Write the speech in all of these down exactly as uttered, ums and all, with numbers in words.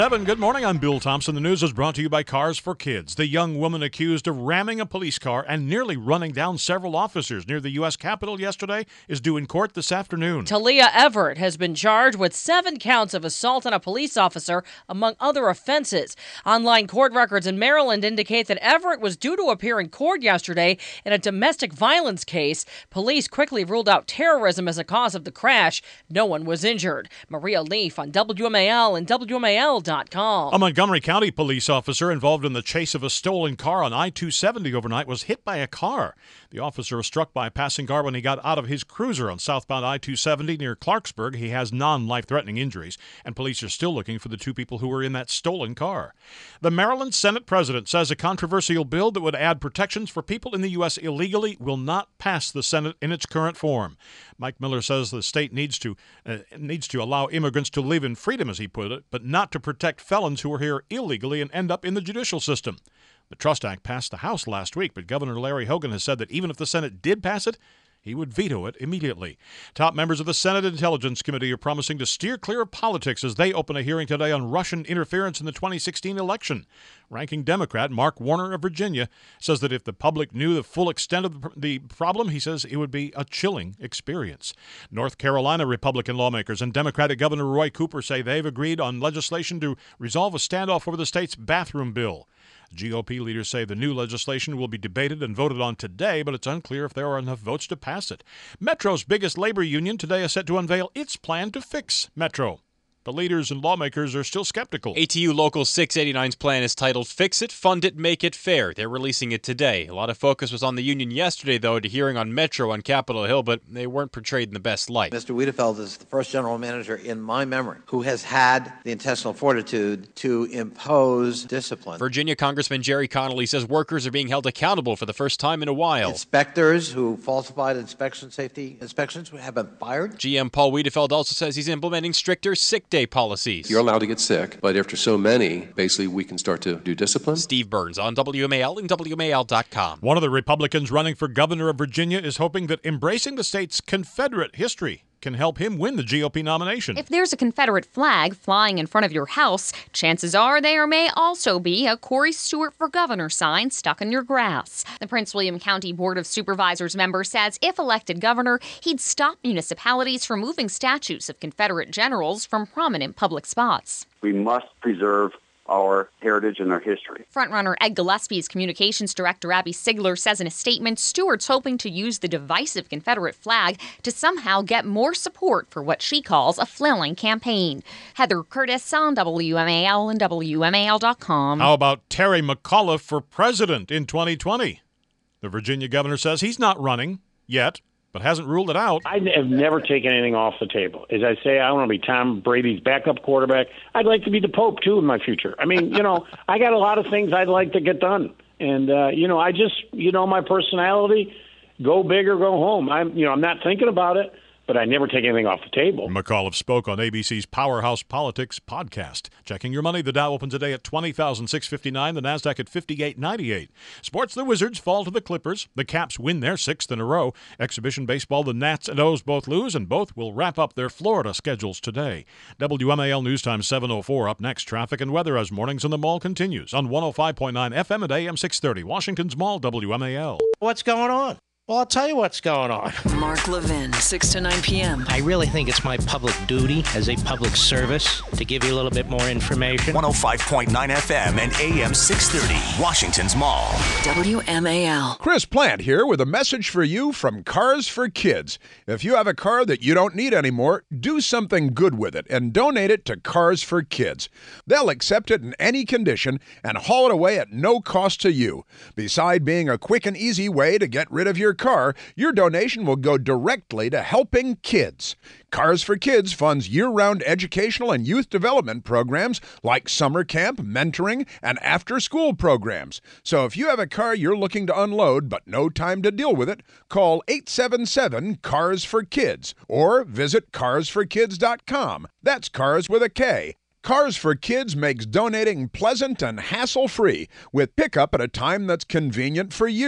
Evan, good morning. I'm Bill Thompson. The news is brought to you by Cars for Kids. The young woman accused of ramming a police car and nearly running down several officers near the U S Capitol yesterday is due in court this afternoon. Talia Everett has been charged with seven counts of assault on a police officer, among other offenses. Online court records in Maryland indicate that Everett was due to appear in court yesterday in a domestic violence case. Police quickly ruled out terrorism as a cause of the crash. No one was injured. Maria Leaf on W M A L and W M A L dot com. A Montgomery County police officer involved in the chase of a stolen car on I two seventy overnight was hit by a car. The officer was struck by a passing car when he got out of his cruiser on southbound I two seventy near Clarksburg. He has non-life-threatening injuries, and police are still looking for the two people who were in that stolen car. The Maryland Senate president says a controversial bill that would add protections for people in the U S illegally will not pass the Senate in its current form. Mike Miller says the state needs to uh, needs to allow immigrants to live in freedom, as he put it, but not to protect felons who are here illegally and end up in the judicial system. The Trust Act passed the House last week, but Governor Larry Hogan has said that even if the Senate did pass it, he would veto it immediately. Top members of the Senate Intelligence Committee are promising to steer clear of politics as they open a hearing today on Russian interference in the twenty sixteen election. Ranking Democrat Mark Warner of Virginia says that if the public knew the full extent of the problem, he says it would be a chilling experience. North Carolina Republican lawmakers and Democratic Governor Roy Cooper say they've agreed on legislation to resolve a standoff over the state's bathroom bill. G O P leaders say the new legislation will be debated and voted on today, but it's unclear if there are enough votes to pass it. Metro's biggest labor union today is set to unveil its plan to fix Metro. The leaders and lawmakers are still skeptical. A T U Local six eighty-nine's plan is titled Fix It, Fund It, Make It Fair. They're releasing it today. A lot of focus was on the union yesterday, though, at a hearing on Metro on Capitol Hill, but they weren't portrayed in the best light. Mister Wiedefeld is the first general manager in my memory who has had the intestinal fortitude to impose discipline. Virginia Congressman Jerry Connolly says workers are being held accountable for the first time in a while. Inspectors who falsified inspection safety inspections have been fired. G M Paul Wiedefeld also says he's implementing stricter sick day policies. You're allowed to get sick, but after so many, basically we can start to do discipline. Steve Burns on W M A L and W M A L dot com. One of the Republicans running for governor of Virginia is hoping that embracing the state's Confederate history can help him win the G O P nomination. If there's a Confederate flag flying in front of your house, chances are there may also be a Corey Stewart for Governor sign stuck in your grass. The Prince William County Board of Supervisors member says if elected governor, he'd stop municipalities from moving statues of Confederate generals from prominent public spots. We must preserve our heritage and our history. Frontrunner Ed Gillespie's communications director Abby Sigler says in a statement, Stewart's hoping to use the divisive Confederate flag to somehow get more support for what she calls a flailing campaign. Heather Curtis on W M A L and W M A L dot com. How about Terry McAuliffe for president in twenty twenty? The Virginia governor says he's not running yet, but hasn't ruled it out. I have never taken anything off the table. As I say, I want to be Tom Brady's backup quarterback. I'd like to be the Pope, too, in my future. I mean, you know, I got a lot of things I'd like to get done. And, uh, you know, I just, you know, my personality, go big or go home. I'm, you know, I'm not thinking about it, but I never take anything off the table. McAuliffe spoke on A B C's Powerhouse Politics podcast. Checking your money, the Dow opens today at twenty thousand six hundred fifty-nine, the Nasdaq at fifty-eight ninety-eight. Sports, the Wizards fall to the Clippers. The Caps win their sixth in a row. Exhibition baseball, the Nats and O's both lose, and both will wrap up their Florida schedules today. W M A L News Time seven oh four. Up next, traffic and weather as Mornings in the Mall continues on one oh five point nine F M and A M six thirty. Washington's Mall, W M A L. What's going on? Well, I'll tell you what's going on. Mark Levin, six to nine p.m. I really think it's my public duty as a public service to give you a little bit more information. one oh five point nine F M and A M six thirty, Washington's Mall. W M A L. Chris Plant here with a message for you from Cars for Kids. If you have a car that you don't need anymore, do something good with it and donate it to Cars for Kids. They'll accept it in any condition and haul it away at no cost to you. Beside being a quick and easy way to get rid of your car, your donation will go directly to helping kids. Cars for Kids funds year-round educational and youth development programs like summer camp, mentoring, and after-school programs. So if you have a car you're looking to unload but no time to deal with it, call eight seven seven, C A R S for Kids or visit cars for kids dot com. That's Cars with a K. Cars for Kids makes donating pleasant and hassle-free with pickup at a time that's convenient for you.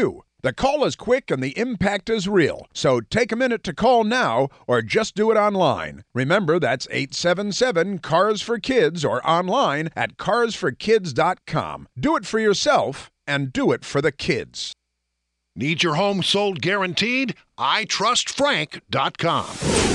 The call is quick and the impact is real. So take a minute to call now or just do it online. Remember, that's eight seven seven, CARS for Kids or online at cars for kids dot com. Do it for yourself and do it for the kids. Need your home sold guaranteed? I trust frank dot com.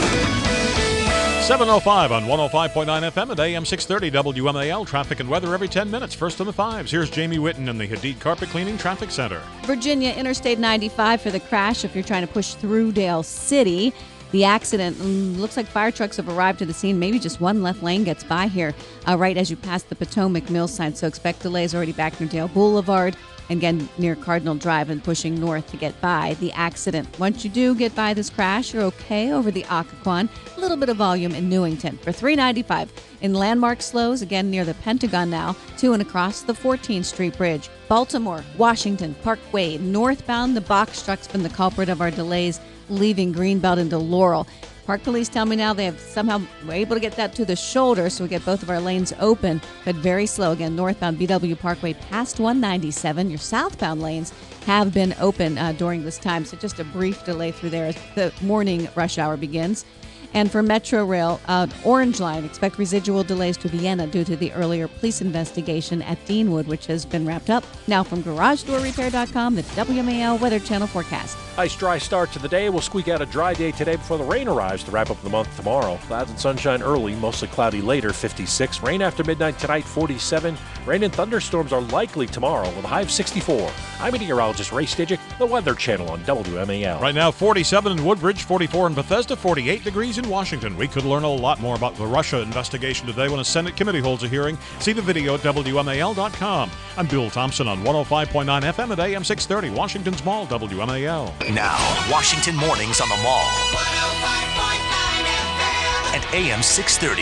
seven oh five on one oh five point nine F M at A M six thirty W M A L. Traffic and weather every ten minutes. First on the fives. Here's Jamie Whitten in the Hadid Carpet Cleaning Traffic Center. Virginia Interstate ninety-five for the crash if you're trying to push through Dale City. The accident, looks like fire trucks have arrived to the scene. Maybe just one left lane gets by here uh, right as you pass the Potomac Mill sign. So expect delays already back near Dale Boulevard. And again, near Cardinal Drive and pushing north to get by the accident. Once you do get by this crash, you're okay over the Occoquan. A little bit of volume in Newington. For three ninety-five in landmark slows, again near the Pentagon now, to and across the fourteenth Street Bridge. Baltimore, Washington, Parkway, northbound, the box truck's been the culprit of our delays leaving Greenbelt into Laurel. Park Police tell me now they have somehow were able to get that to the shoulder, so we get both of our lanes open, but very slow. Again, northbound B W Parkway past one ninety-seven. Your southbound lanes have been open uh, during this time, so just a brief delay through there as the morning rush hour begins. And for Metro Rail, uh, Orange Line, expect residual delays to Vienna due to the earlier police investigation at Deanwood, which has been wrapped up. Now from Garage Door Repair dot com, the W M A L Weather Channel forecast. Nice dry start to the day. We'll squeak out a dry day today before the rain arrives to wrap up the month tomorrow. Clouds and sunshine early, mostly cloudy later, fifty-six. Rain after midnight tonight, forty-seven. Rain and thunderstorms are likely tomorrow with a high of sixty-four. I'm meteorologist Ray Stidgick, the Weather Channel on W M A L. Right now, forty-seven in Woodbridge, forty-four in Bethesda, forty-eight degrees in Washington. We could learn a lot more about the Russia investigation today when a Senate committee holds a hearing. See the video at W M A L dot com. I'm Bill Thompson on one oh five point nine F M at A M six thirty, Washington's Mall, W M A L. Now, Washington Mornings on the Mall. At A M six thirty.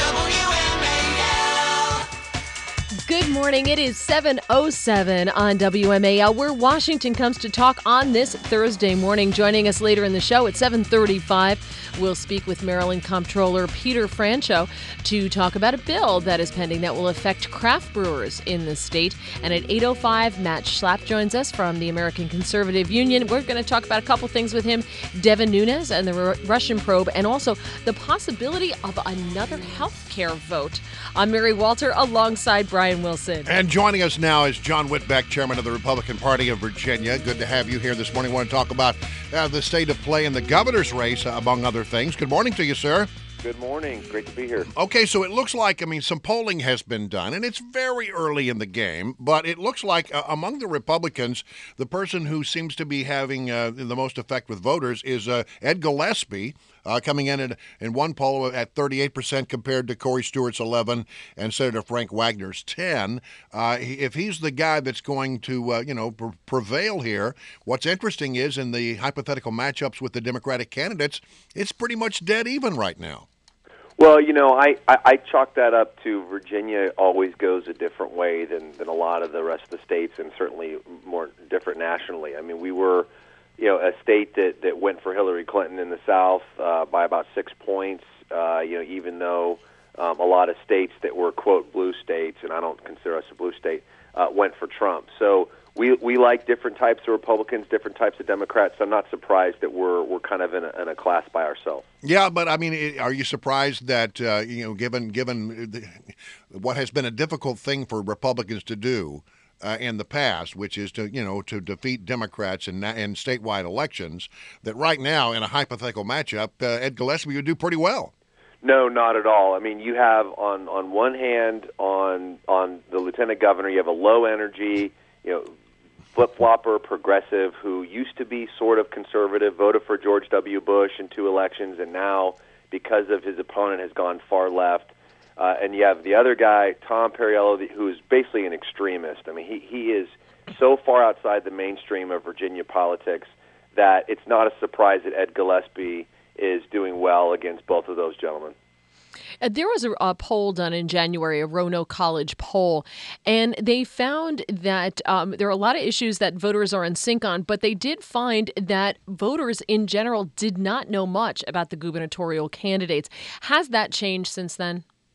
Good morning. It is seven oh seven on W M A L, where Washington comes to talk on this Thursday morning. Joining us later in the show at seven thirty-five, we'll speak with Maryland Comptroller Peter Franchot to talk about a bill that is pending that will affect craft brewers in the state. And at eight oh five, Matt Schlapp joins us from the American Conservative Union. We're going to talk about a couple things with him, Devin Nunes and the R- Russian probe, and also the possibility of another health care vote. I'm Mary Walter alongside Brian Wilson. And joining us now is John Whitbeck, chairman of the Republican Party of Virginia. Good to have you here this morning. I want to talk about uh, the state of play in the governor's race, uh, among other things. Good morning to you, sir. Good morning. Great to be here. Okay, so it looks like, I mean, some polling has been done, and it's very early in the game, but it looks like uh, among the Republicans, the person who seems to be having uh, the most effect with voters is uh, Ed Gillespie, uh, coming in at, in one poll at thirty-eight percent compared to Corey Stewart's eleven and Senator Frank Wagner's ten. Uh, he, if he's the guy that's going to, uh, you know, pr- prevail here, what's interesting is in the hypothetical matchups with the Democratic candidates, it's pretty much dead even right now. Well, you know, I, I, I chalk that up to Virginia always goes a different way than, than a lot of the rest of the states, and certainly more different nationally. I mean, we were, you know, a state that, that went for Hillary Clinton in the South uh, by about six points, uh, you know, even though um, a lot of states that were, quote, blue states, and I don't consider us a blue state, uh, went for Trump. So we we like different types of Republicans, different types of Democrats. So I'm not surprised that we're we're kind of in a, in a class by ourselves. Yeah, but I mean, are you surprised that uh, you know, given given the, what has been a difficult thing for Republicans to do uh, in the past, which is to you know to defeat Democrats in in statewide elections, that right now in a hypothetical matchup, uh, Ed Gillespie would do pretty well? No, not at all. I mean, you have on on one hand on on the lieutenant governor, you have a low energy, you know, flip-flopper progressive who used to be sort of conservative, voted for George W. Bush in two elections, and now, because of his opponent, has gone far left. Uh, and you have the other guy, Tom Perriello, who is basically an extremist. I mean, he, he is so far outside the mainstream of Virginia politics that it's not a surprise that Ed Gillespie is doing well against both of those gentlemen. Uh, there was a, a poll done in January, a Roanoke College poll, and they found that um, there are a lot of issues that voters are in sync on, but they did find that voters in general did not know much about the gubernatorial candidates. Has that changed since then?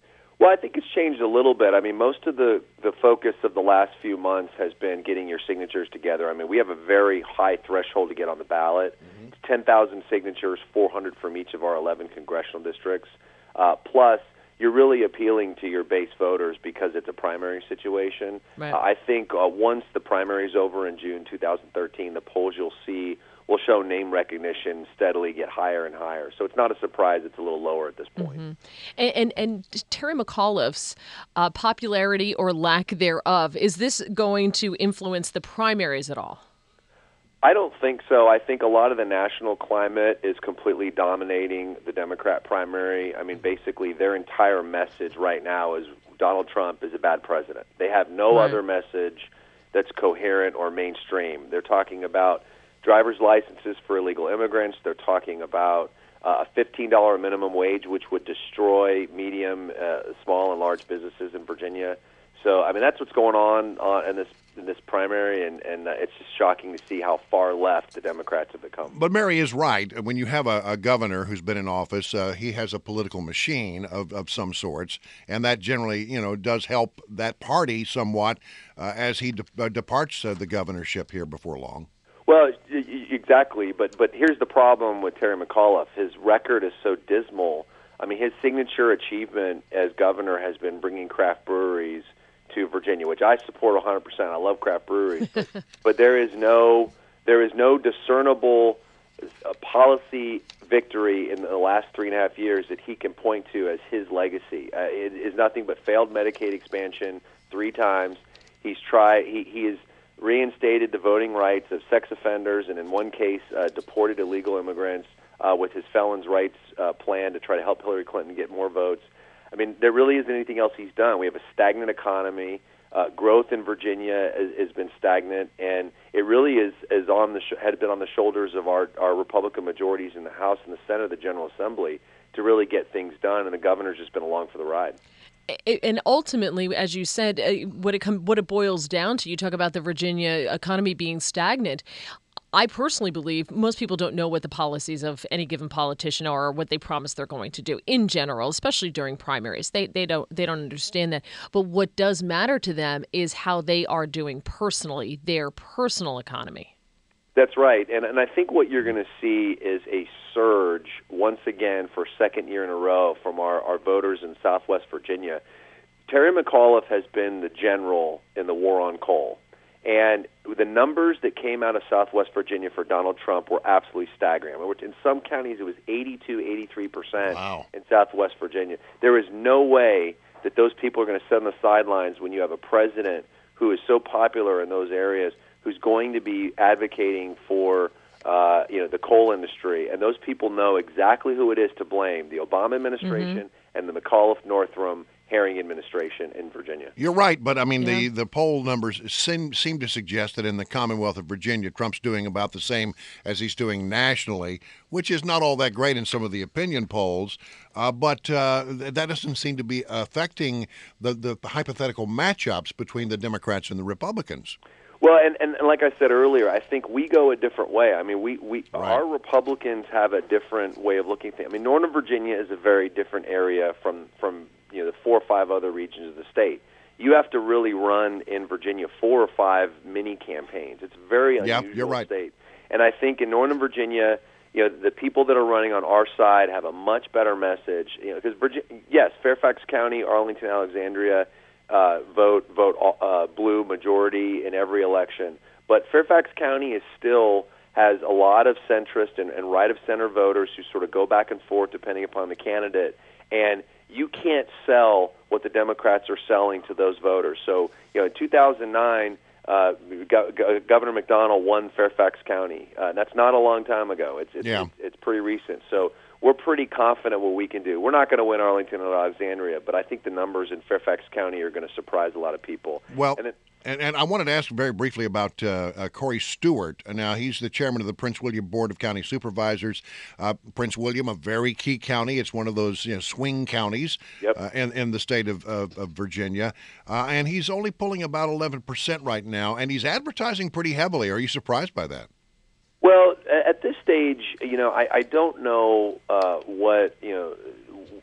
Well, I think it's changed a little bit. I mean, most of the, the focus of the last few months has been getting your signatures together. I mean, we have a very high threshold to get on the ballot. Mm-hmm. It's ten thousand signatures, four hundred from each of our eleven congressional districts. Uh, plus, you're really appealing to your base voters because it's a primary situation. Right. Uh, I think uh, once the primary is over in June two thousand thirteen, the polls you'll see will show name recognition steadily get higher and higher. So it's not a surprise it's a little lower at this point. Mm-hmm. And, and, and Terry McAuliffe's uh, popularity or lack thereof, is this going to influence the primaries at all? I don't think so. I think a lot of the national climate is completely dominating the Democrat primary. I mean, basically their entire message right now is Donald Trump is a bad president. They have no right. other message that's coherent or mainstream. They're talking about driver's licenses for illegal immigrants. They're talking about uh, a fifteen dollars minimum wage, which would destroy medium, uh, small, and large businesses in Virginia. So, I mean, that's what's going on uh, in this in this primary, and, and uh, it's just shocking to see how far left the Democrats have become. But Mary is right. When you have a, a governor who's been in office, uh, he has a political machine of, of some sorts, and that generally, you know, does help that party somewhat uh, as he de- uh, departs uh, the governorship here before long. Well, exactly, but but here's the problem with Terry McAuliffe. His record is so dismal. I mean, his signature achievement as governor has been bringing craft breweries to Virginia, which I support one hundred percent. I love craft breweries, but, but there is no there is no discernible uh, policy victory in the last three and a half years that he can point to as his legacy. Uh, it is nothing but failed Medicaid expansion three times. He's tried. He he is. reinstated the voting rights of sex offenders, and in one case, uh, deported illegal immigrants uh, with his felons' rights uh, plan to try to help Hillary Clinton get more votes. I mean, there really isn't anything else he's done. We have a stagnant economy. Uh, growth in Virginia has, has been stagnant, and it really is, is on the sh- had been on the shoulders of our, our Republican majorities in the House and the Senate, the General Assembly, to really get things done, and the governor's just been along for the ride. And ultimately, as you said, what it com- what it boils down to, you talk about the Virginia economy being stagnant. I personally believe most people don't know what the policies of any given politician are or what they promise they're going to do in general, especially during primaries. They they don't they don't understand that. But what does matter to them is how they are doing personally, their personal economy. That's right. And and I think what you're going to see is a surge once again for second year in a row from our, our voters in Southwest Virginia. Terry McAuliffe has been the general in the war on coal. And the numbers that came out of Southwest Virginia for Donald Trump were absolutely staggering. In some counties, it was eighty-two, eighty-three percent wow. in Southwest Virginia. There is no way that those people are going to sit on the sidelines when you have a president who is so popular in those areas, who's going to be advocating for uh, you know the coal industry, and those people know exactly who it is to blame: the Obama administration mm-hmm. and the McAuliffe Northam Herring administration in Virginia. You're right, but I mean yeah. the, the poll numbers seem seem to suggest that in the Commonwealth of Virginia, Trump's doing about the same as he's doing nationally, which is not all that great in some of the opinion polls. Uh, but uh, that doesn't seem to be affecting the, the hypothetical matchups between the Democrats and the Republicans. Well, and, and, and like I said earlier, I think we go a different way. I mean, we, we right. our Republicans have a different way of looking at things. I mean, Northern Virginia is a very different area from, from you know the four or five other regions of the state. You have to really run in Virginia four or five mini campaigns. It's a very unusual yep, you're right. state. And I think in Northern Virginia, you know, the people that are running on our side have a much better message. You know, because Virginia, yes, Fairfax County, Arlington, Alexandria. Uh, vote vote uh, blue majority in every election. But Fairfax County is still has a lot of centrist and, and right-of-center voters who sort of go back and forth depending upon the candidate. And you can't sell what the Democrats are selling to those voters. So, you know, in two thousand nine, uh, Go- Go- Governor McDonnell won Fairfax County. Uh, that's not a long time ago. It's it's, yeah. it's it's pretty recent. So we're pretty confident what we can do. We're not going to win Arlington or Alexandria, but I think the numbers in Fairfax County are going to surprise a lot of people. Well, and, it, and, and I wanted to ask very briefly about uh, uh, Corey Stewart. Now, he's the chairman of the Prince William Board of County Supervisors. Uh, Prince William, a very key county. It's one of those you know, swing counties yep. uh, in, in the state of, of, of Virginia. Uh, and he's only pulling about eleven percent right now, and he's advertising pretty heavily. Are you surprised by that? Well, at this stage, you know, I, I don't know uh, what, you know,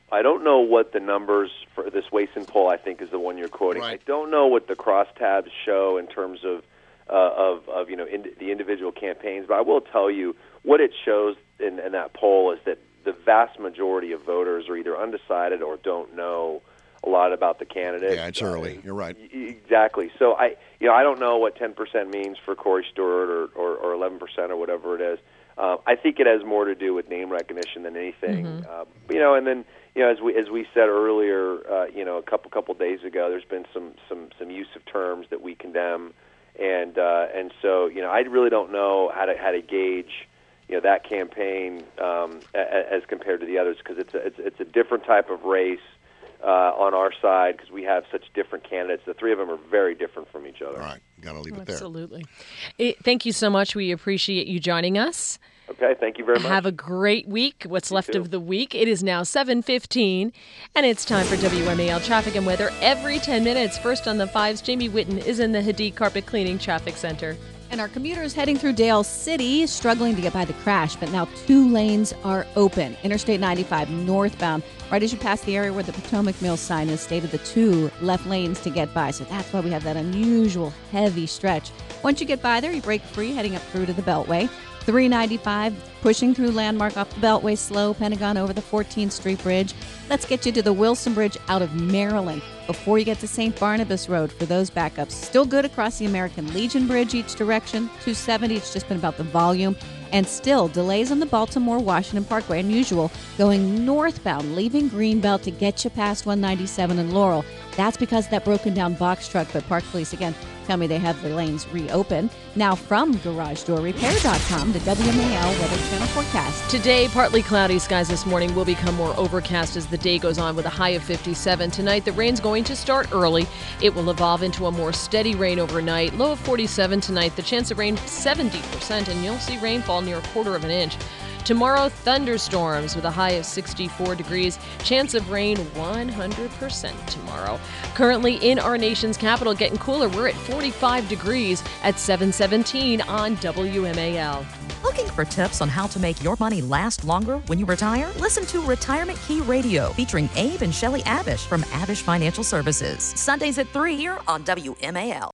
I don't know what the numbers for this Wason poll, I think, is the one you're quoting. Right. I don't know what the crosstabs show in terms of uh, of, of you know in, the individual campaigns, but I will tell you what it shows in, in that poll is that the vast majority of voters are either undecided or don't know a lot about the candidate. Yeah, it's early. You're right. Exactly. So I, you know, I don't know what ten percent means for Corey Stewart or, or, or eleven percent or whatever it is. Uh, I think it has more to do with name recognition than anything. Mm-hmm. Uh, you know, and then you know, as we as we said earlier, uh, you know, a couple couple days ago, there's been some some some use of terms that we condemn, and uh, and so you know, I really don't know how to how to gauge you know that campaign um, a, as compared to the others because it's a, it's it's a different type of race. Uh, on our side, because we have such different candidates. The three of them are very different from each other. All right, got to leave it there. Absolutely. It, thank you so much. We appreciate you joining us. Okay, thank you very much. Have a great week. What's You left too. of the week. It is now seven fifteen, and it's time for W M A L traffic and weather every ten minutes. First on the fives, Jamie Whitten is in the Hadid Carpet Cleaning Traffic Center. And our commuters heading through Dale City, struggling to get by the crash, but now two lanes are open. Interstate ninety-five northbound, right as you pass the area where the Potomac Mill sign is stated, the two left lanes to get by. So that's why we have that unusual heavy stretch. Once you get by there, you break free heading up through to the Beltway. three ninety-five pushing through Landmark off the Beltway, slow. Pentagon over the fourteenth Street Bridge. Let's get you to the Wilson Bridge out of Maryland before you get to Saint Barnabas Road for those backups. Still good across the American Legion Bridge each direction. two seventy, it's just been about the volume. And still delays on the Baltimore-Washington Parkway, unusual, going northbound, leaving Greenbelt to get you past one ninety-seven in Laurel. That's because of that broken down box truck, but Park Police, again, tell me they have the lanes reopened. Now from Garage Door Repair dot com, the W M A L Weather Channel forecast. Today, partly cloudy skies this morning will become more overcast as the day goes on with a high of fifty-seven. Tonight, the rain's going to start early. It will evolve into a more steady rain overnight. Low of forty-seven tonight. The chance of rain, seventy percent, and you'll see rainfall near a quarter of an inch. Tomorrow, thunderstorms with a high of sixty-four degrees. Chance of rain, one hundred percent tomorrow. Currently in our nation's capital, getting cooler. We're at forty-five degrees at seven seventeen on W M A L. Looking for tips on how to make your money last longer when you retire? Listen to Retirement Key Radio featuring Abe and Shelley Abish from Abish Financial Services. Sundays at three here on W M A L.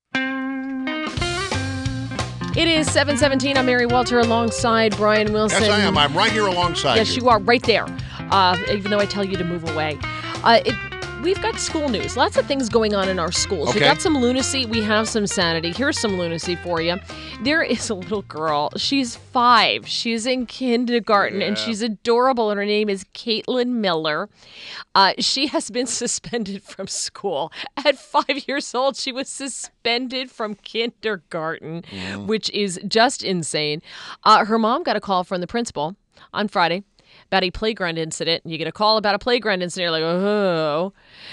It is seven seventeen. I'm Mary Walter alongside Brian Wilson. Yes, I am. I'm right here alongside yes, you. you are right there, uh, even though I tell you to move away. Uh, it, we've got school news. Lots of things going on in our schools. Okay. We got some lunacy. We have some sanity. Here's some lunacy for you. There is a little girl. She's five. She's in kindergarten, and Yeah. she's adorable, and her name is Caitlin Miller. Uh, she has been suspended from school. At five years old, she was suspended from kindergarten, Mm. which is just insane. Uh, her mom got a call from the principal on Friday about a playground incident. You get a call about a playground incident, you're like, oh.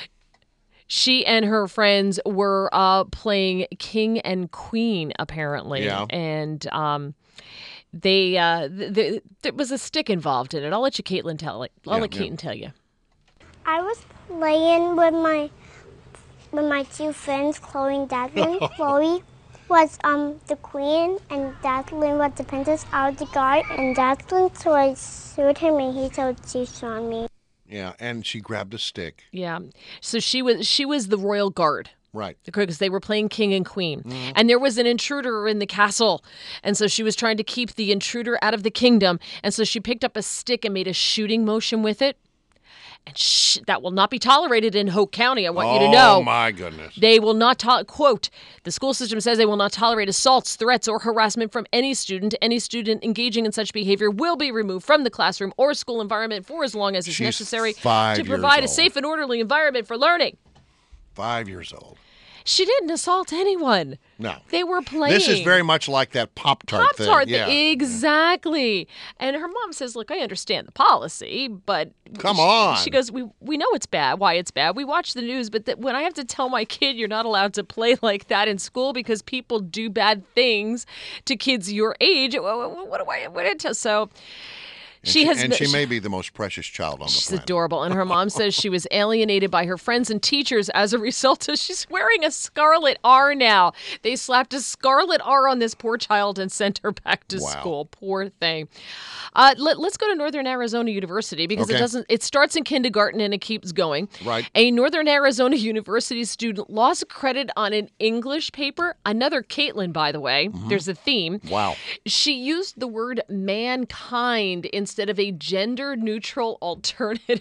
She and her friends were uh, playing King and Queen, apparently. Yeah. And um, they uh, th- th- there was a stick involved in it. I'll let you, Caitlin, tell it. I'll Yeah, let yeah. Caitlin tell you. I was playing with my with my two friends, Chloe and Declan. Chloe was um the queen, and Declan was the princess. I was the guard, and Declan so I sued him, and he told Tisha on me. Yeah, and she grabbed a stick. Yeah. So she was she was the royal guard. Right. Because they were playing king and queen. Mhm. And there was an intruder in the castle. And so she was trying to keep the intruder out of the kingdom. And so she picked up a stick and made a shooting motion with it. And sh- that will not be tolerated in Hoke County. I want you to know. Oh, my goodness. They will not, to- quote, the school system says they will not tolerate assaults, threats, or harassment from any student. Any student engaging in such behavior will be removed from the classroom or school environment for as long as is She's necessary five to years provide a old. safe and orderly environment for learning. Five years old. She didn't assault anyone. No. They were playing. This is very much like that Pop-Tart thing. Pop-Tart, Yeah. exactly. And her mom says, look, I understand the policy, but... Come she, on. She goes, we we know it's bad, why it's bad. We watch the news, but th- when I have to tell my kid you're not allowed to play like that in school because people do bad things to kids your age, what, what do I... What do I tell? So... And she has, and been, she may be the most precious child on the she's planet. adorable, and her mom says she was alienated by her friends and teachers as a result of she's wearing a scarlet R now. They slapped a scarlet R on this poor child and sent her back to Wow. school. Poor thing. Uh, let, let's go to Northern Arizona University because Okay. it doesn't. It starts in kindergarten and it keeps going. Right. A Northern Arizona University student lost credit on an English paper. Another Caitlin, by the way. Mm-hmm. There's a theme. Wow. She used the word mankind instead of a gender-neutral alternative.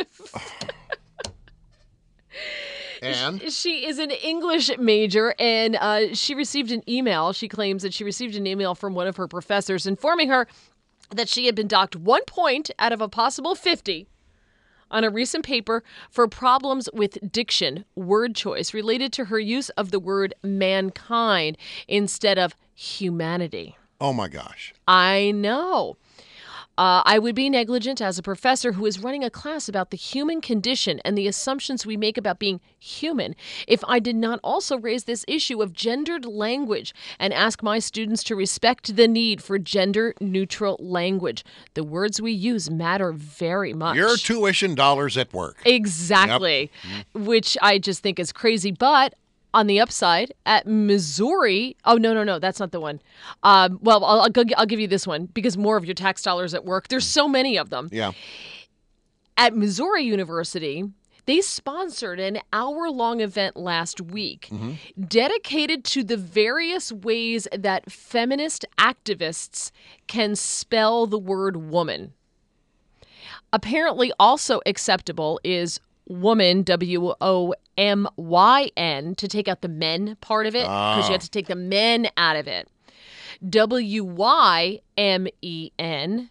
And? She is an English major, and uh, she received an email. She claims that she received an email from one of her professors informing her that she had been docked one point out of a possible fifty on a recent paper for problems with diction, word choice, related to her use of the word mankind instead of humanity. Oh, my gosh. I know. Uh, I would be negligent as a professor who is running a class about the human condition and the assumptions we make about being human if I did not also raise this issue of gendered language and ask my students to respect the need for gender-neutral language. The words we use matter very much. Your tuition dollars at work. Exactly, Yep. which I just think is crazy. But on the upside, at Missouri, oh, no, no, no, that's not the one. Um, well, I'll, I'll, I'll give you this one because more of your tax dollars at work. There's so many of them. Yeah. At Missouri University, they sponsored an hour-long event last week Mm-hmm. dedicated to the various ways that feminist activists can spell the word woman. Apparently also acceptable is woman, W O M Y N, to take out the men part of it, because Ah. you have to take the men out of it. W Y M E N,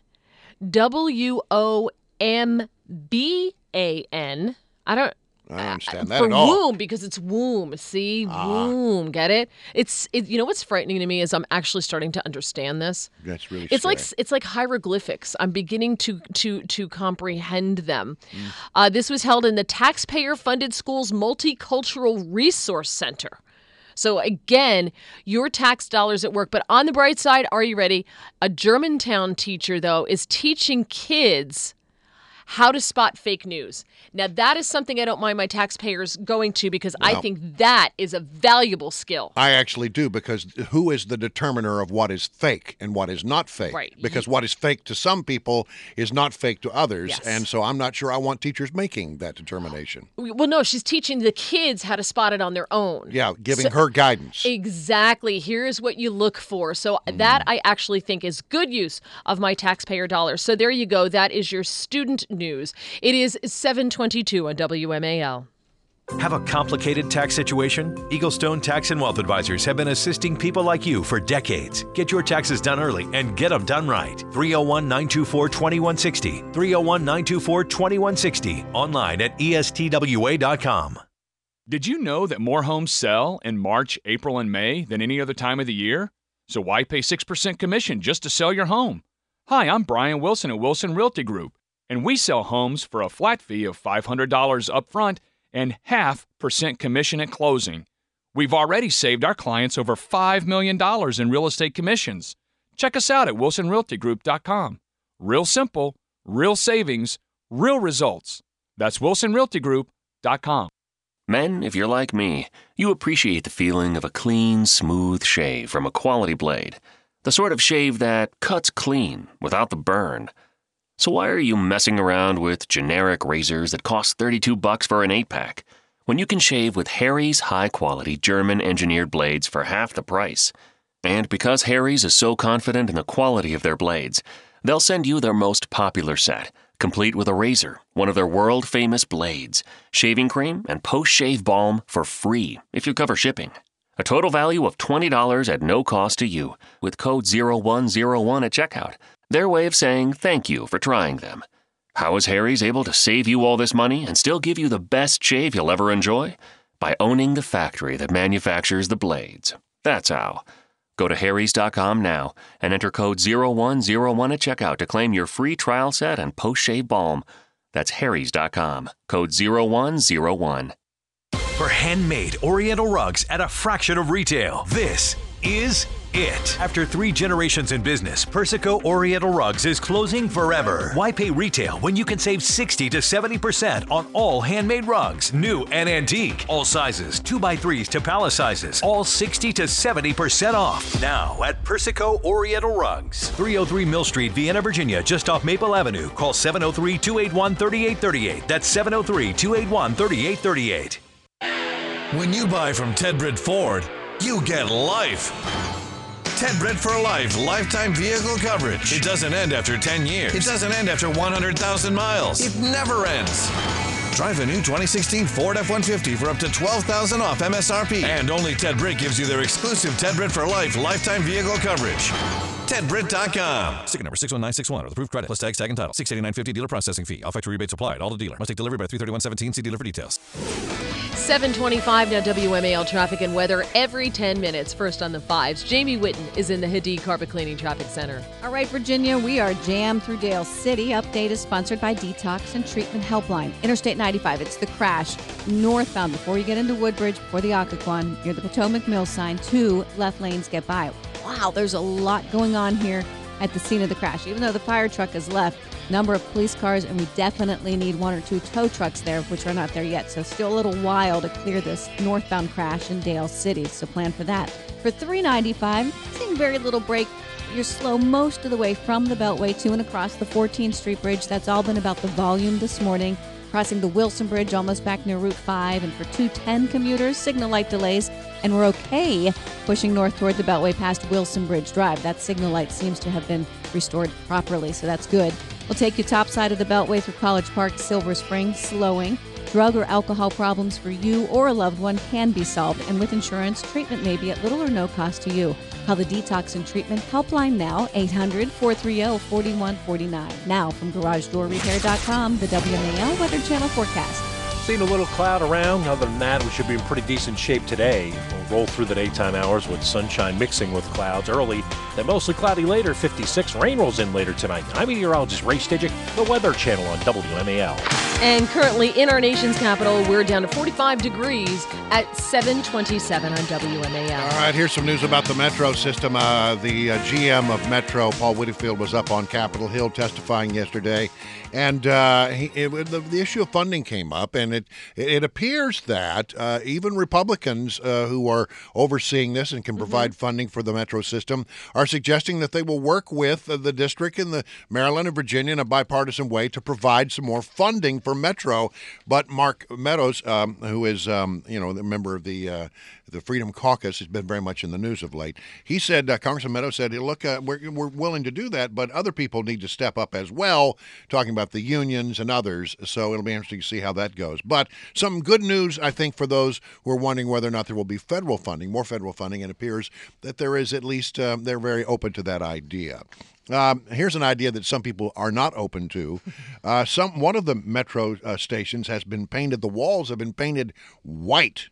W O M B A N. I don't... I don't understand that For at all. womb, because it's womb. See, Ah. womb. Get it? It's it, you know what's frightening to me is I'm actually starting to understand this. That's really It's like scary. it's like hieroglyphics. I'm beginning to to to comprehend them. Uh, this was held in the taxpayer-funded school's Multicultural Resource Center. So again, your tax dollars at work. But on the bright side, are you ready? A Germantown teacher, though, is teaching kids how to spot fake news. Now, that is something I don't mind my taxpayers going to because I Wow. think that is a valuable skill. I actually do, because who is the determiner of what is fake and what is not fake? Right. Because what is fake to some people is not fake to others. Yes. And so I'm not sure I want teachers making that determination. Well, no, she's teaching the kids how to spot it on their own. Yeah, giving So- her guidance. Exactly. Here's what you look for. So that I actually think is good use of my taxpayer dollars. So there you go. That is your student news. It is seven twenty-two on W M A L. Have a complicated tax situation? Eaglestone Tax and Wealth Advisors have been assisting people like you for decades. Get your taxes done early and get them done right. three oh one, nine two four, two one six oh. three oh one, nine two four, two one six oh. Online at E S T W A dot com. Did you know that more homes sell in March, April, and May than any other time of the year? So why pay six percent commission just to sell your home? Hi, I'm Brian Wilson at Wilson Realty Group, and we sell homes for a flat fee of five hundred dollars up front and half percent commission at closing. We've already saved our clients over five million dollars in real estate commissions. Check us out at wilson realty group dot com. Real simple, real savings, real results. That's wilson realty group dot com. Men, if you're like me, you appreciate the feeling of a clean, smooth shave from a quality blade. The sort of shave that cuts clean without the burn. So why are you messing around with generic razors that cost thirty-two bucks for an eight-pack when you can shave with Harry's high-quality German-engineered blades for half the price? And because Harry's is so confident in the quality of their blades, they'll send you their most popular set, complete with a razor, one of their world-famous blades, shaving cream, and post-shave balm for free if you cover shipping. A total value of twenty dollars at no cost to you with code zero one zero one at checkout. Their way of saying thank you for trying them. How is Harry's able to save you all this money and still give you the best shave you'll ever enjoy? By owning the factory that manufactures the blades. That's how. Go to harrys dot com now and enter code zero one zero one at checkout to claim your free trial set and post-shave balm. That's harrys dot com, code zero one zero one. For handmade Oriental rugs at a fraction of retail, this is it. After three generations in business, Persico Oriental Rugs is closing forever. Why pay retail when you can save sixty to seventy percent on all handmade rugs, new and antique, all sizes, two by threes to palace sizes, all sixty to seventy percent off. Now at Persico Oriental Rugs, three oh three Mill Street, Vienna, Virginia, just off Maple Avenue. Call seven oh three, two eight one, three eight three eight. That's seven oh three, two eight one, three eight three eight. When you buy from Ted Britt Ford, you get life. Ted Britt for Life lifetime vehicle coverage. It doesn't end after ten years. It doesn't end after one hundred thousand miles. It never ends. Drive a new twenty sixteen Ford F one fifty for up to twelve thousand dollars off M S R P. And only Ted Britt gives you their exclusive Ted Britt for Life lifetime vehicle coverage. Ted Britt dot com. Sticker number six one nine six one with approved credit plus tags, tag, and title. six eighty-nine fifty dealer processing fee. All factory rebates applied. All to dealer. Must take delivery by three thirty-one seventeen. See dealer for details. seven twenty-five now, W M A L traffic and weather every ten minutes. First on the fives, Jamie Witten is in the Hadid Carpet Cleaning Traffic Center. All right, Virginia, we are jammed through Dale City. Update is sponsored by Detox and Treatment Helpline. Interstate ninety-five, it's the crash. Northbound before you get into Woodbridge, before the Occoquan, near the Potomac Mill sign, two left lanes get by. Wow, there's a lot going on here at the scene of the crash. Even though the fire truck has left, number of police cars, and we definitely need one or two tow trucks there, which are not there yet. So still a little while to clear this northbound crash in Dale City. So plan for that. For three ninety-five, seeing very little break. You're slow most of the way from the Beltway to and across the fourteenth Street Bridge. That's all been about the volume this morning. Crossing the Wilson Bridge, almost back near Route five. And for two ten commuters, signal light delays. And we're okay pushing north toward the Beltway past Wilson Bridge Drive. That signal light seems to have been restored properly, so that's good. We'll take you top side of the Beltway through College Park, Silver Spring, slowing. Drug or alcohol problems for you or a loved one can be solved. And with insurance, treatment may be at little or no cost to you. Call the Detox and Treatment Helpline now, eight hundred, four three zero, four one four nine. Now from Garage Door Repair dot com, the W M A L Weather Channel forecast. Seen a little cloud around. Other than that, we should be in pretty decent shape today. We'll roll through the daytime hours with sunshine mixing with clouds early, then mostly cloudy later, fifty-six. Rain rolls in later tonight. I'm meteorologist Ray Stidgick, the Weather Channel on W M A L. And currently in our nation's capital, we're down to forty-five degrees at seven twenty-seven on W M A L. All right, here's some news about the Metro system. Uh, the uh, G M of Metro, Paul Whitfield, was up on Capitol Hill testifying yesterday. And uh, he, it, the, the issue of funding came up, and it it appears that uh, even Republicans uh, who are overseeing this and can provide mm-hmm. funding for the Metro system are suggesting that they will work with uh, the district in the Maryland and Virginia in a bipartisan way to provide some more funding for Metro. But Mark Meadows, um, who is um, you know, the member of the uh, the Freedom Caucus, has been very much in the news of late. He said, uh, Congressman Meadows said, look, uh, we're, we're willing to do that, but other people need to step up as well, talking about the unions and others. So it'll be interesting to see how that goes. But some good news, I think, for those who are wondering whether or not there will be federal funding, more federal funding. It appears that there is at least, uh, they're very open to that idea. Um, here's an idea that some people are not open to. Uh, some one of the Metro uh, stations has been painted, the walls have been painted white.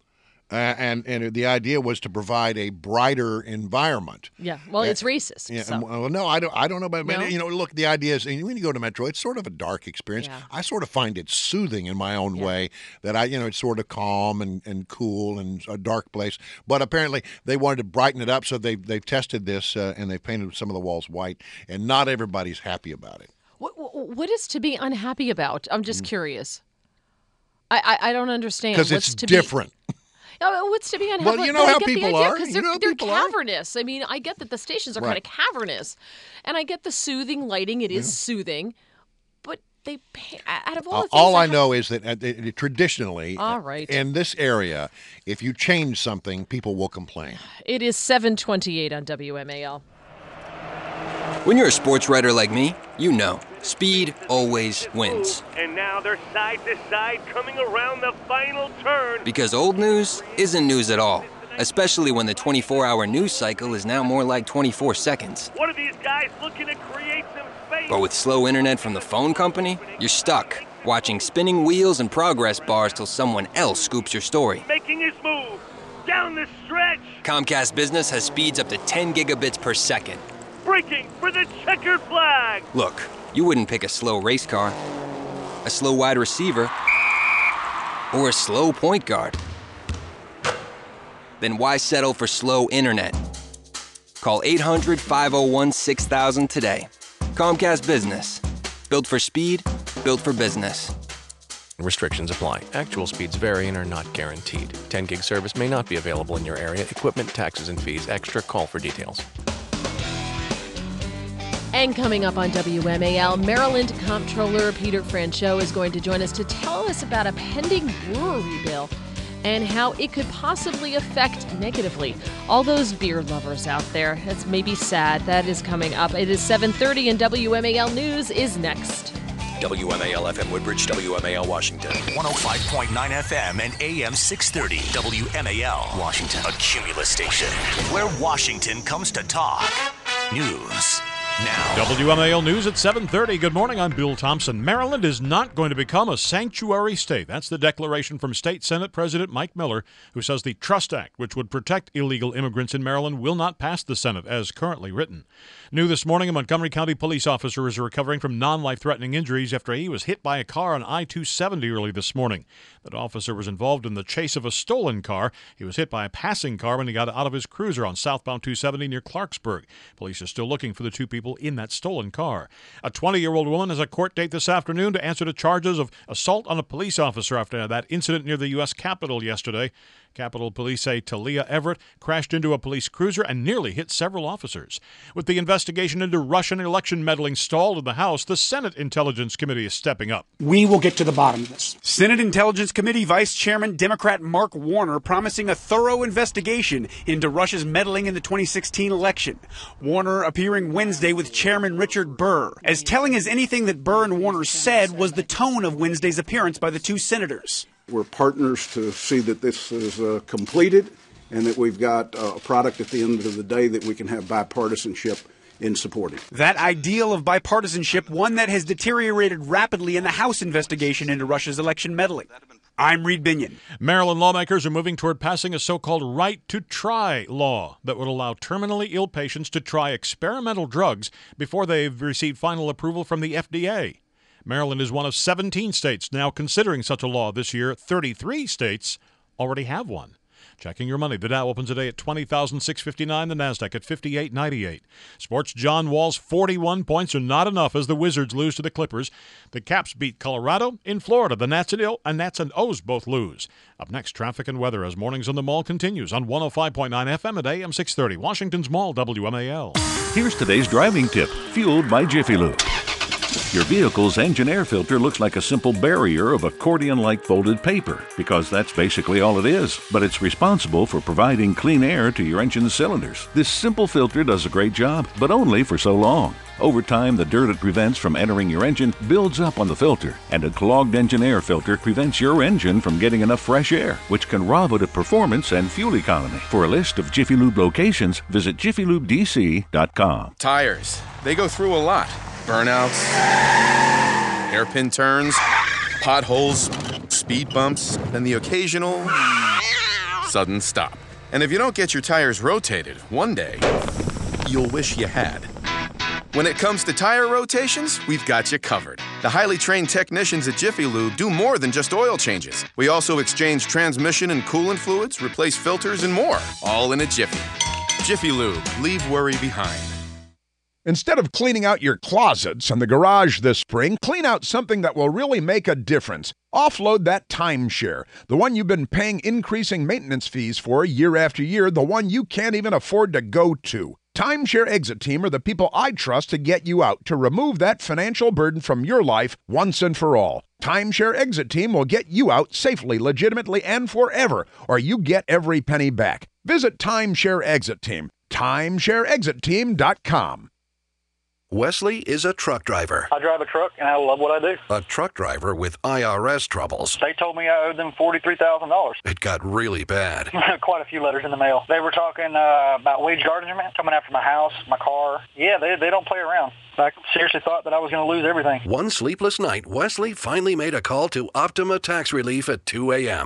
Uh, and and the idea was to provide a brighter environment. Yeah, well, it's racist. Yeah, so. well, no, I don't. I don't know about. No? You know, look, the idea is when you go to Metro, it's sort of a dark experience. Yeah. I sort of find it soothing in my own yeah. way. That I, you know, it's sort of calm and, and cool and a dark place. But apparently, they wanted to brighten it up, so they they've tested this uh, and they've painted some of the walls white, and not everybody's happy about it. What what is to be unhappy about? I'm just mm. curious. I, I I don't understand. Because it's different. Be- Oh, what's to be unhappy? Well, you know how people are. Because they're, they're cavernous. Are. I mean, I get that the stations are right. kind of cavernous, and I get the soothing lighting. It is yeah. soothing, but they pay, out of all uh, the things all I have, know is that uh, it, traditionally, all right. in this area, if you change something, people will complain. It is seven twenty-eight on W M A L. When you're a sports writer like me, you know, speed always wins. And now they're side to side coming around the final turn. Because old news isn't news at all, especially when the twenty-four hour news cycle is now more like twenty-four seconds. What are these guys looking to create some space? But with slow internet from the phone company, you're stuck, watching spinning wheels and progress bars till someone else scoops your story. Making his move down the stretch. Comcast Business has speeds up to ten gigabits per second. Breaking for the checkered flag. Look, you wouldn't pick a slow race car, a slow wide receiver, or a slow point guard. Then why settle for slow internet? Call eight hundred, five oh one, six thousand today. Comcast Business. Built for speed, built for business. Restrictions apply. Actual speeds vary and are not guaranteed. ten gig service may not be available in your area. Equipment, taxes, and fees extra. Call for details. And coming up on W M A L, Maryland Comptroller Peter Franchot is going to join us to tell us about a pending brewery bill and how it could possibly affect negatively all those beer lovers out there. That's maybe sad. That is coming up. It is seven thirty and W M A L News is next. W M A L F M Woodbridge, W M A L Washington. one oh five point nine F M and A M six thirty. W M A L Washington. A Cumulus station where Washington comes to talk. News now. W M A L News at seven thirty. Good morning, I'm Bill Thompson. Maryland is not going to become a sanctuary state. That's the declaration from State Senate President Mike Miller, who says the Trust Act, which would protect illegal immigrants in Maryland, will not pass the Senate as currently written. New this morning, a Montgomery County police officer is recovering from non-life-threatening injuries after he was hit by a car on I two seventy early this morning. That officer was involved in the chase of a stolen car. He was hit by a passing car when he got out of his cruiser on southbound two seventy near Clarksburg. Police are still looking for the two people in that stolen car. A twenty-year-old woman has a court date this afternoon to answer to charges of assault on a police officer after that incident near the U S Capitol yesterday. Capitol Police say Talia Everett crashed into a police cruiser and nearly hit several officers. With the investigation into Russian election meddling stalled in the House, the Senate Intelligence Committee is stepping up. We will get to the bottom of this. Senate Intelligence Committee Vice Chairman Democrat Mark Warner promising a thorough investigation into Russia's meddling in the twenty sixteen election. Warner appearing Wednesday with Chairman Richard Burr. As telling as anything that Burr and Warner said was the tone of Wednesday's appearance by the two senators. We're partners to see that this is uh, completed and that we've got uh, a product at the end of the day that we can have bipartisanship in supporting. That ideal of bipartisanship, one that has deteriorated rapidly in the House investigation into Russia's election meddling. I'm Reed Binion. Maryland lawmakers are moving toward passing a so-called right to try law that would allow terminally ill patients to try experimental drugs before they've received final approval from the F D A. Maryland is one of seventeen states now considering such a law this year. thirty-three states already have one. Checking your money. The Dow opens today at twenty thousand six hundred fifty-nine, the NASDAQ at fifty-eight ninety-eight. Sports, John Wall's forty-one points are not enough as the Wizards lose to the Clippers. The Caps beat Colorado. In Florida, the Nats and, Il- and Nats and O's both lose. Up next, traffic and weather as Mornings on the Mall continues on one oh five point nine F M at A M six thirty. Washington's Mall, W M A L. Here's today's driving tip, fueled by Jiffy Lube. Your vehicle's engine air filter looks like a simple barrier of accordion-like folded paper, because that's basically all it is, but it's responsible for providing clean air to your engine's cylinders. This simple filter does a great job, but only for so long. Over time, the dirt it prevents from entering your engine builds up on the filter, and a clogged engine air filter prevents your engine from getting enough fresh air, which can rob it of performance and fuel economy. For a list of Jiffy Lube locations, visit jiffy lube d c dot com. Tires, they go through a lot. Burnouts, hairpin turns, potholes, speed bumps, and the occasional sudden stop. And if you don't get your tires rotated, one day, you'll wish you had. When it comes to tire rotations, we've got you covered. The highly trained technicians at Jiffy Lube do more than just oil changes. We also exchange transmission and coolant fluids, replace filters, and more, all in a jiffy. Jiffy Lube, leave worry behind. Instead of cleaning out your closets and the garage this spring, clean out something that will really make a difference. Offload that timeshare, the one you've been paying increasing maintenance fees for year after year, the one you can't even afford to go to. Timeshare Exit Team are the people I trust to get you out, to remove that financial burden from your life once and for all. Timeshare Exit Team will get you out safely, legitimately, and forever, or you get every penny back. Visit Timeshare Exit Team, timeshare exit team dot com. Wesley is a truck driver. I drive a truck, and I love what I do. A truck driver with I R S troubles. They told me I owed them forty-three thousand dollars. It got really bad. Quite a few letters in the mail. They were talking uh, about wage garnishment, coming after my house, my car. Yeah, they, they don't play around. I seriously thought that I was going to lose everything. One sleepless night, Wesley finally made a call to Optima Tax Relief at two a.m. Kind of figured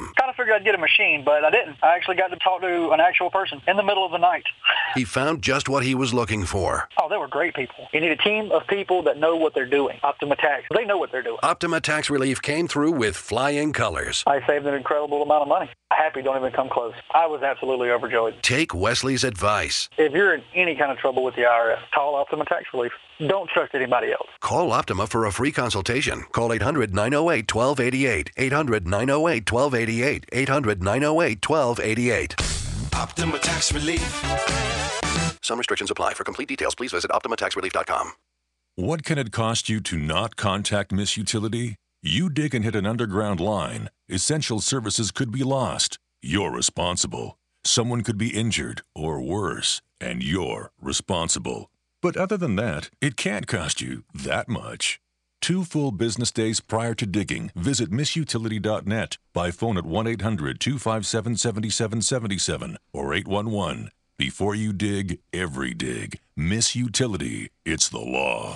figured I'd get a machine, but I didn't. I actually got to talk to an actual person in the middle of the night. He found just what he was looking for. Oh, they were great people. You need a team of people that know what they're doing. Optima Tax, they know what they're doing. Optima Tax Relief came through with flying colors. I saved an incredible amount of money. Happy don't even come close. I was absolutely overjoyed. Take Wesley's advice. If you're in any kind of trouble with the I R S, call Optima Tax Relief. Don't trust anybody else. Call Optima for a free consultation. Call eight hundred, nine oh eight, one two eight eight. eight hundred, nine oh eight, one two eight eight. eight hundred, nine oh eight, one two eight eight. Optima Tax Relief. Some restrictions apply. For complete details, please visit optima tax relief dot com. What can it cost you to not contact Miss Utility? You dig and hit an underground line. Essential services could be lost. You're responsible. Someone could be injured or worse, and you're responsible. But other than that, it can't cost you that much. Two full business days prior to digging, visit miss utility dot net. By phone at one eight hundred, two five seven, seven seven seven seven or eight one one. Before you dig, every dig. Miss Utility. It's the law.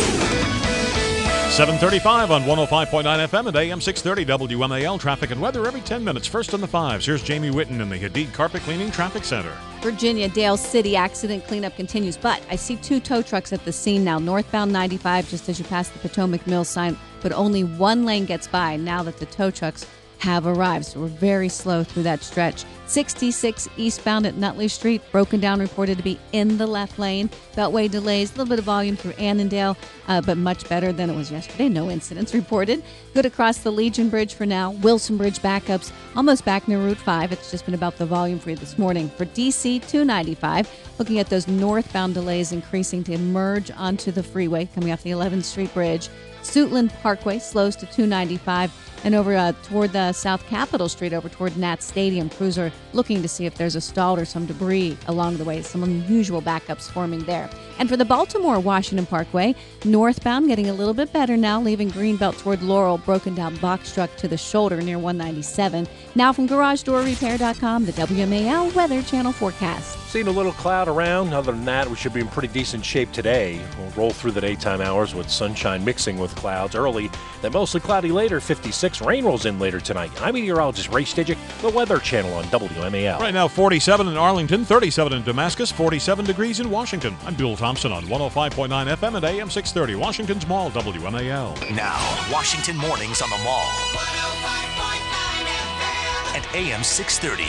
seven thirty-five on one oh five point nine F M and A M six thirty W M A L. Traffic and weather every ten minutes. First on the fives. Here's Jamie Whitten in the Hadid Carpet Cleaning Traffic Center. Virginia, Dale City accident cleanup continues, but I see two tow trucks at the scene now. Northbound ninety-five, just as you pass the Potomac Mills sign, but only one lane gets by now that the tow trucks have arrived. So we're very slow through that stretch. sixty-six eastbound at Nutley Street, broken down, reported to be in the left lane. Beltway delays, a little bit of volume through Annandale, uh, but much better than it was yesterday. No incidents reported. Good across the Legion Bridge for now. Wilson Bridge backups almost back near Route five. It's just been about the volume for you this morning. For D C two ninety-five, looking at those northbound delays increasing to emerge onto the freeway coming off the eleventh Street Bridge. Suitland Parkway slows to two ninety-five, and over uh, toward the South Capitol Street, over toward Nat Stadium. Crews are looking to see if there's a stall or some debris along the way. Some unusual backups forming there. And for the Baltimore-Washington Parkway, northbound getting a little bit better now, leaving Greenbelt toward Laurel, broken down box truck to the shoulder near one ninety-seven. Now from Garage Door Repair dot com, the W M A L Weather Channel forecast. Seeing a little cloud around. Other than that, we should be in pretty decent shape today. We'll roll through the daytime hours with sunshine mixing with clouds early, then mostly cloudy later, fifty-six. Rain rolls in later tonight. I'm meteorologist Ray Stidgick, the Weather Channel on W M A L. Right now, forty-seven in Arlington, thirty-seven in Damascus, forty-seven degrees in Washington. I'm Bill Thompson on one oh five point nine F M and A M six thirty, Washington's Mall, W M A L. Now, Washington Mornings on the Mall. And A M six thirty.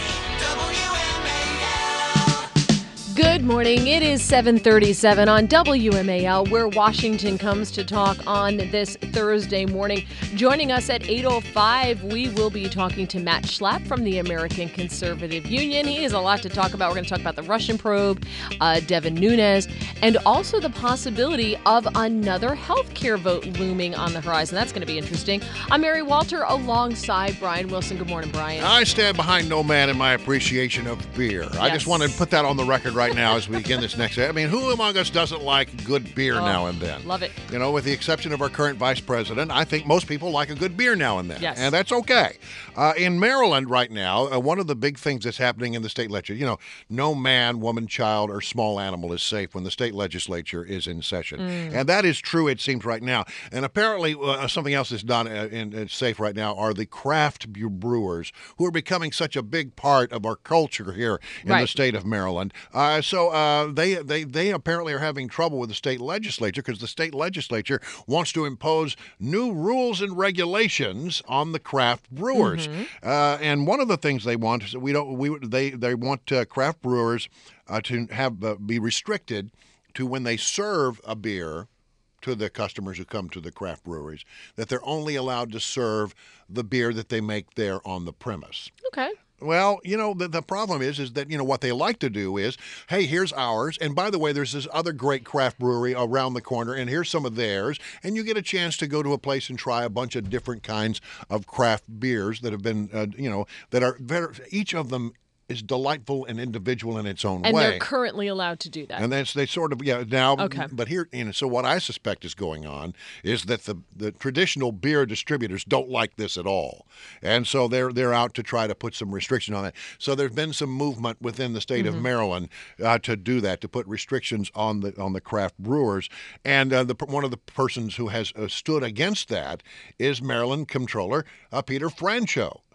Good morning. It is seven thirty-seven on W M A L, where Washington comes to talk on this Thursday morning. Joining us at eight oh five, we will be talking to Matt Schlapp from the American Conservative Union. He has a lot to talk about. We're going to talk about the Russian probe, uh, Devin Nunes, and also the possibility of another health care vote looming on the horizon. That's going to be interesting. I'm Mary Walter alongside Brian Wilson. Good morning, Brian. I stand behind no man in my appreciation of beer. Yes. I just want to put that on the record right now as we begin this next. I mean, who among us doesn't like good beer oh, now and then? Love it. You know, with the exception of our current vice president, I think most people like a good beer now and then. Yes. And that's okay. Uh, in Maryland right now, uh, one of the big things that's happening in the state legislature, you know, no man, woman, child, or small animal is safe when the state legislature is in session. Mm. And that is true, it seems, right now. And apparently uh, something else that's not uh, in, in safe right now are the craft brewers, who are becoming such a big part of our culture here in right. the state of Maryland. Uh, so uh, they, they, they apparently are having trouble with the state legislature because the state legislature wants to impose new rules and regulations on the craft brewers. Mm-hmm. Uh, and one of the things they want is that we don't we they they want uh, craft brewers uh, to have uh, be restricted to when they serve a beer to the customers who come to the craft breweries, that they're only allowed to serve the beer that they make there on the premise. Okay. Well, you know, the, the problem is, is that, you know, what they like to do is, hey, here's ours. And by the way, there's this other great craft brewery around the corner, and here's some of theirs. And you get a chance to go to a place and try a bunch of different kinds of craft beers that have been, uh, you know, that are very, each of them is delightful and individual in its own and way. And they're currently allowed to do that. And that's they sort of yeah now. Okay. But here, you know, so what I suspect is going on is that the the traditional beer distributors don't like this at all, and so they're they're out to try to put some restriction on it. So there's been some movement within the state mm-hmm. of Maryland uh, to do that, to put restrictions on the on the craft brewers. And uh, the one of the persons who has uh, stood against that is Maryland Comptroller uh, Peter Franchot,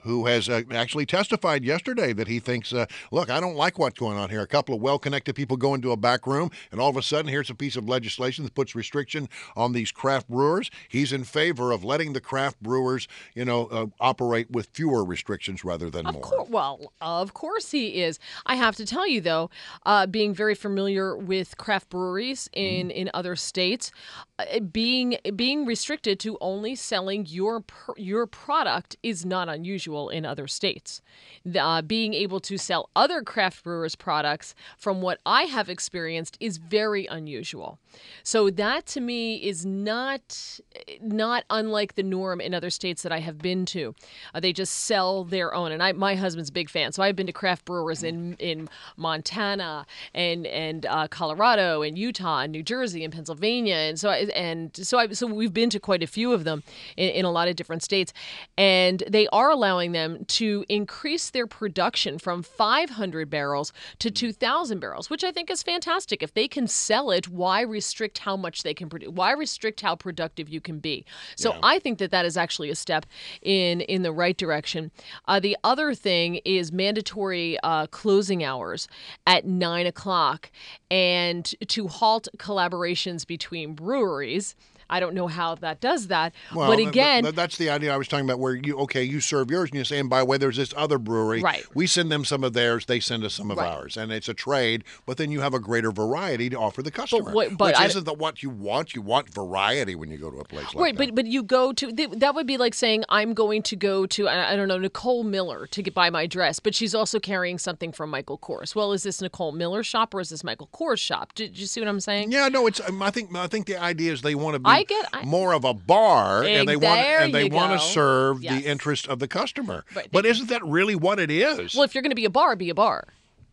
who has uh, actually testified yesterday that he thinks, uh, look, I don't like what's going on here. A couple of well-connected people go into a back room, and all of a sudden, here's a piece of legislation that puts restriction on these craft brewers. He's in favor of letting the craft brewers, you know, uh, operate with fewer restrictions rather than Of more. course, well, of course he is. I have to tell you, though, uh, being very familiar with craft breweries in, mm. in other states, uh, being being restricted to only selling your your product is not unusual in other states. Uh, being able to sell other craft brewers' products, from what I have experienced, is very unusual. So that to me is not not unlike the norm in other states that I have been to. Uh, they just sell their own, and I, my husband's a big fan. So I've been to craft brewers in in Montana and and uh, Colorado and Utah and New Jersey and Pennsylvania, and so I, and so I, so we've been to quite a few of them in, in a lot of different states, and they are allowing them to increase their production from five hundred barrels to two thousand barrels, which I think is fantastic. If they can sell it, why restrict how much they can produce? Why restrict how productive you can be? So yeah. I think that that is actually a step in in the right direction. Uh, the other thing is mandatory uh, closing hours at nine o'clock, and to halt collaborations between breweries. I don't know how that does that. Well, but again, th- th- that's the idea I was talking about, where you, okay, you serve yours and you say, and by the way, there's this other brewery. Right. We send them some of theirs, they send us some of right. ours. And it's a trade, but then you have a greater variety to offer the customer. But, what, but which I, isn't the, what you want. You want variety when you go to a place like right, that. Right, but, but you go to, that would be like saying, I'm going to go to, I don't know, Nicole Miller to get buy my dress, but she's also carrying something from Michael Kors. Well, is this Nicole Miller shop or is this Michael Kors shop? Did, did you see what I'm saying? Yeah, no, it's. Um, I think I think the idea is they want to be I get, I, more of a bar, Egg, and they want there and they you want to go. serve Yes. the interest of the customer. Right. But isn't that really what it is? Well, if you're going to be a bar, be a bar.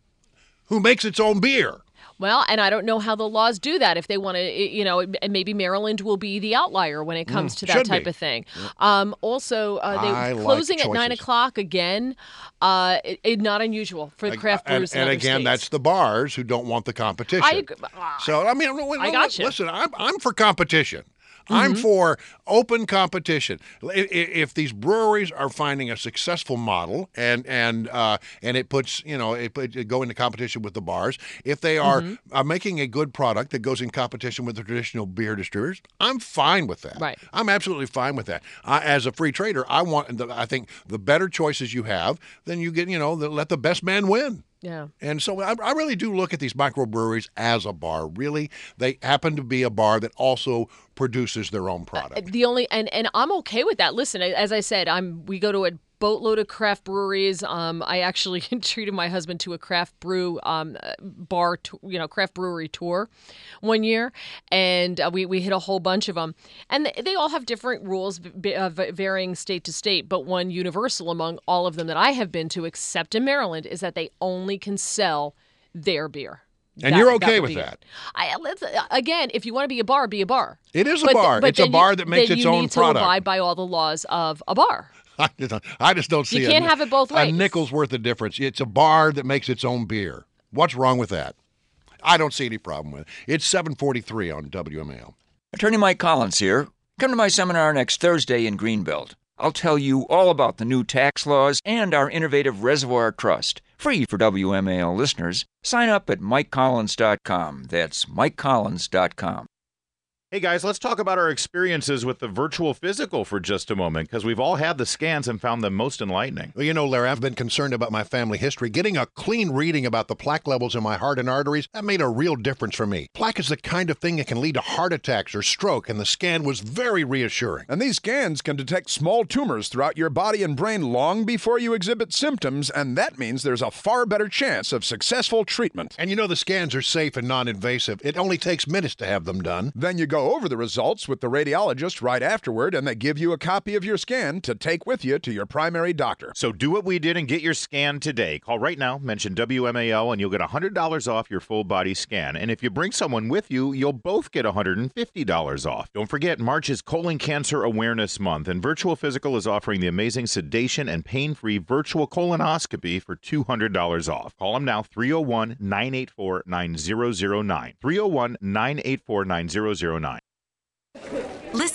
Who makes its own beer? Well, and I don't know how the laws do that. If they want to, you know, and maybe Maryland will be the outlier when it comes Mm, to that type be. of thing. Um, also, uh, they I closing like at nine choices. o'clock again. Uh, it, it not unusual for the craft and, brewers in and other again, states. that's the bars who don't want the competition. I agree. So I mean, I got you. Listen, I'm I'm for competition. Mm-hmm. I'm for open competition. If, if these breweries are finding a successful model and and uh, and it puts you know it, it go into competition with the bars, if they are Mhm. uh, making a good product that goes in competition with the traditional beer distributors, I'm fine with that. Right. I'm absolutely fine with that. I, as a free trader, I want. The, I think the better choices you have, then you get you know the, let the best man win. Yeah. And so I, I really do look at these microbreweries as a bar. Really, they happen to be a bar that also produces their own product. The only and and I'm okay with that. Listen, as I said, I'm we go to a boatload of craft breweries. Um, I actually treated my husband to a craft brew um, bar, t- you know, craft brewery tour one year, and uh, we we hit a whole bunch of them, and they, they all have different rules, v- uh, varying state to state. But one universal among all of them that I have been to, except in Maryland, is that they only can sell their beer. And That- you're that okay would with be that? it. I, let's, again, if you want to be a bar, be a bar. It is a But- bar. but It's a then bar you- that makes then its you own need product. to abide by all the laws of a bar. I just don't, I just don't see You a- can't have it both a ways. nickel's worth of difference. It's a bar that makes its own beer. What's wrong with that? I don't see any problem with it. It's seven forty-three on W M A L. Attorney Mike Collins here. Come to my seminar next Thursday in Greenbelt. I'll tell you all about the new tax laws and our innovative reservoir trust. Free for W M A L listeners. Sign up at mike collins dot com. That's mike collins dot com. Hey guys, let's talk about our experiences with the virtual physical for just a moment, because we've all had the scans and found them most enlightening. Well, you know, Larry, I've been concerned about my family history. Getting a clean reading about the plaque levels in my heart and arteries, that made a real difference for me. Plaque is the kind of thing that can lead to heart attacks or stroke, and the scan was very reassuring. And these scans can detect small tumors throughout your body and brain long before you exhibit symptoms, and that means there's a far better chance of successful treatment. And you know the scans are safe and non-invasive. It only takes minutes to have them done. Then you go over the results with the radiologist right afterward, and they give you a copy of your scan to take with you to your primary doctor. So do what we did and get your scan today. Call right now, mention W M A L, and you'll get one hundred dollars off your full body scan. And if you bring someone with you, you'll both get one hundred fifty dollars off. Don't forget, March is Colon Cancer Awareness Month, and Virtual Physical is offering the amazing sedation and pain-free virtual colonoscopy for two hundred dollars off. Call them now, three oh one, nine eight four, nine oh oh nine. three oh one, nine eight four, nine oh oh nine. Listen up.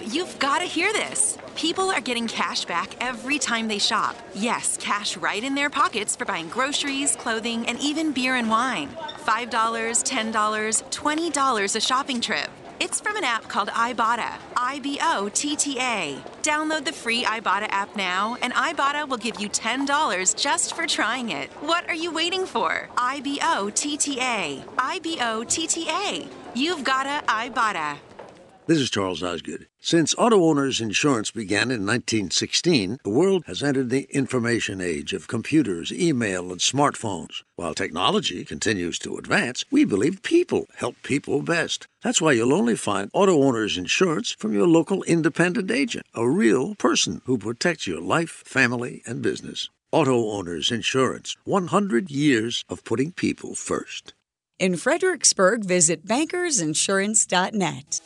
You've got to hear this. People are getting cash back every time they shop. Yes, cash right in their pockets for buying groceries, clothing, and even beer and wine. five dollars, ten dollars, twenty dollars a shopping trip. It's from an app called Ibotta, I B O T T A. Download the free Ibotta app now, and Ibotta will give you ten dollars just for trying it. What are you waiting for? I B O T T A. I B O T T A. You've gotta Ibotta. This is Charles Osgood. Since auto owners insurance began in nineteen sixteen, the world has entered the information age of computers, email, and smartphones. While technology continues to advance, we believe people help people best. That's why you'll only find auto owners insurance from your local independent agent, a real person who protects your life, family, and business. Auto owners insurance, one hundred years of putting people first. In Fredericksburg, visit bankers insurance dot net.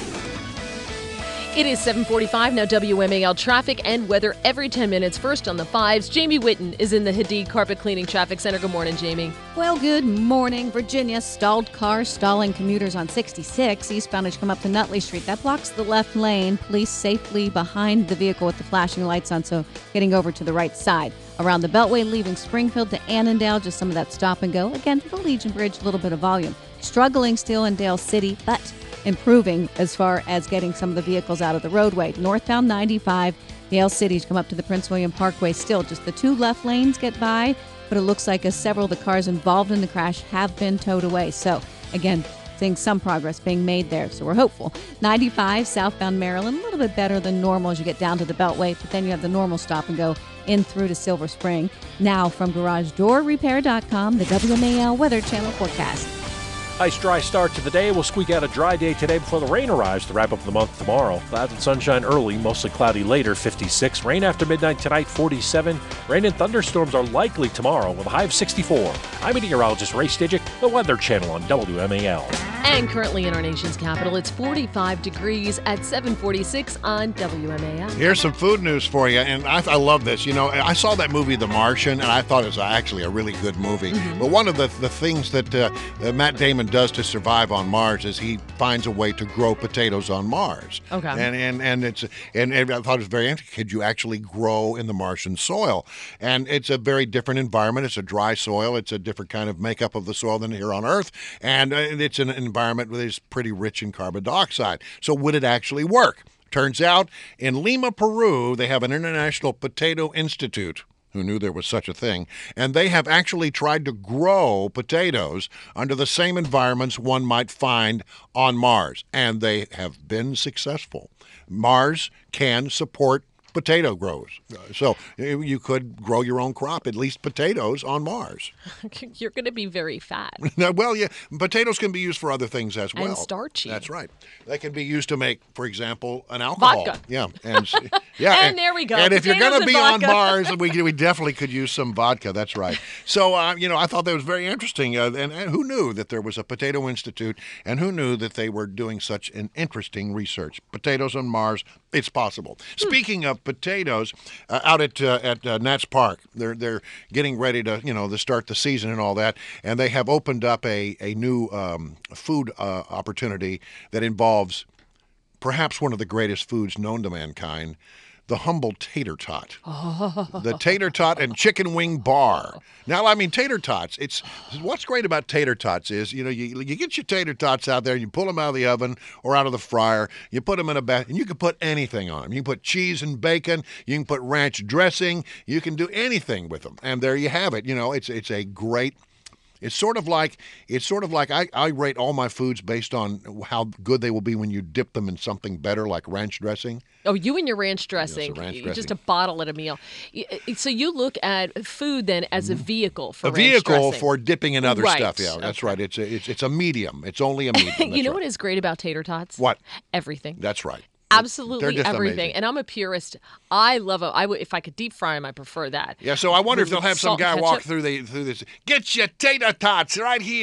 It is seven forty-five now. W M A L traffic and weather every ten minutes. First on the fives, Jamie Whitten is in the Hadid Carpet Cleaning Traffic Center. Good morning, Jamie. Well, good morning. Virginia, stalled cars stalling commuters on sixty-six eastbound as you come up to Nutley Street. That blocks the left lane. Police safely behind the vehicle with the flashing lights on, so getting over to the right side. Around the Beltway, leaving Springfield to Annandale, just some of that stop and go. Again, to the Legion Bridge, a little bit of volume. Struggling still in Dale City, but improving as far as getting some of the vehicles out of the roadway. Northbound ninety-five, Dale City to come up to the Prince William Parkway. Still, just the two left lanes get by, but it looks like as several of the cars involved in the crash have been towed away. So, again, seeing some progress being made there, so we're hopeful. ninety-five, southbound Maryland, a little bit better than normal as you get down to the Beltway, but then you have the normal stop and go in through to Silver Spring. Now, from Garage Door Repair dot com, the W M A L Weather Channel forecast. Nice dry start to the day. We'll squeak out a dry day today before the rain arrives to wrap up the month tomorrow. Clouds and sunshine early, mostly cloudy later, fifty-six. Rain after midnight tonight, forty-seven. Rain and thunderstorms are likely tomorrow with a high of sixty-four. I'm meteorologist Ray Stidgick, the Weather Channel on W M A L. And currently in our nation's capital, it's forty-five degrees at seven forty-six on W M A L. Here's some food news for you, and I, I love this. You know, I saw that movie The Martian, and I thought it was actually a really good movie. Mm-hmm. But one of the, the things that uh, uh, Matt Damon does to survive on Mars is he finds a way to grow potatoes on Mars. Okay. And and and it's and, and I thought it was very interesting. Could you actually grow in the Martian soil? And it's a very different environment. It's a dry soil. It's a different kind of makeup of the soil than here on Earth, and uh, it's an environment that is pretty rich in carbon dioxide. So would it actually work? Turns out in Lima, Peru, they have an International Potato Institute. Who knew there was such a thing? And they have actually tried to grow potatoes under the same environments one might find on Mars. And they have been successful. Mars can support potato grows. So you could grow your own crop, at least potatoes, on Mars. You're going to be very fat. Well, yeah, potatoes can be used for other things as well. And starchy. That's right. They can be used to make, for example, an alcohol. Vodka. Yeah. And, yeah, and, and there we go. And if potatoes you're going to be vodka. on Mars, we, we definitely could use some vodka. That's right. So, uh, you know, I thought that was very interesting. Uh, and, and who knew that there was a Potato Institute, and who knew that they were doing such an interesting research? Potatoes on Mars, it's possible. Hmm. Speaking of potatoes, uh, out at uh, at uh, Nats Park, they're they're getting ready to you know to start the season and all that, and they have opened up a a new um, food uh, opportunity that involves perhaps one of the greatest foods known to mankind. The humble tater tot. Oh. The tater tot and chicken wing bar. Now, I mean, tater tots, it's what's great about tater tots is, you know, you, you get your tater tots out there, you pull them out of the oven or out of the fryer, you put them in a bag, and you can put anything on them. You can put cheese and bacon, you can put ranch dressing, you can do anything with them. And there you have it. You know, it's it's a great It's sort of like it's sort of like I, I rate all my foods based on how good they will be when you dip them in something better, like ranch dressing. Oh, you and your ranch dressing. Yes, ranch Just dressing. a bottle at a meal. So you look at food then as a vehicle for a ranch vehicle dressing. for dipping in other right. stuff. Yeah, that's okay. right. It's a it's it's a medium. It's only a medium. you That's know right. what is great about tater tots? What? Everything. That's right. Absolutely just everything. amazing. And I'm a purist. I love it. I would, if I could deep fry them, I prefer that. Yeah, so I wonder if they'll have some Salt and guy walk ketchup. through the through this. Get your tater tots right here.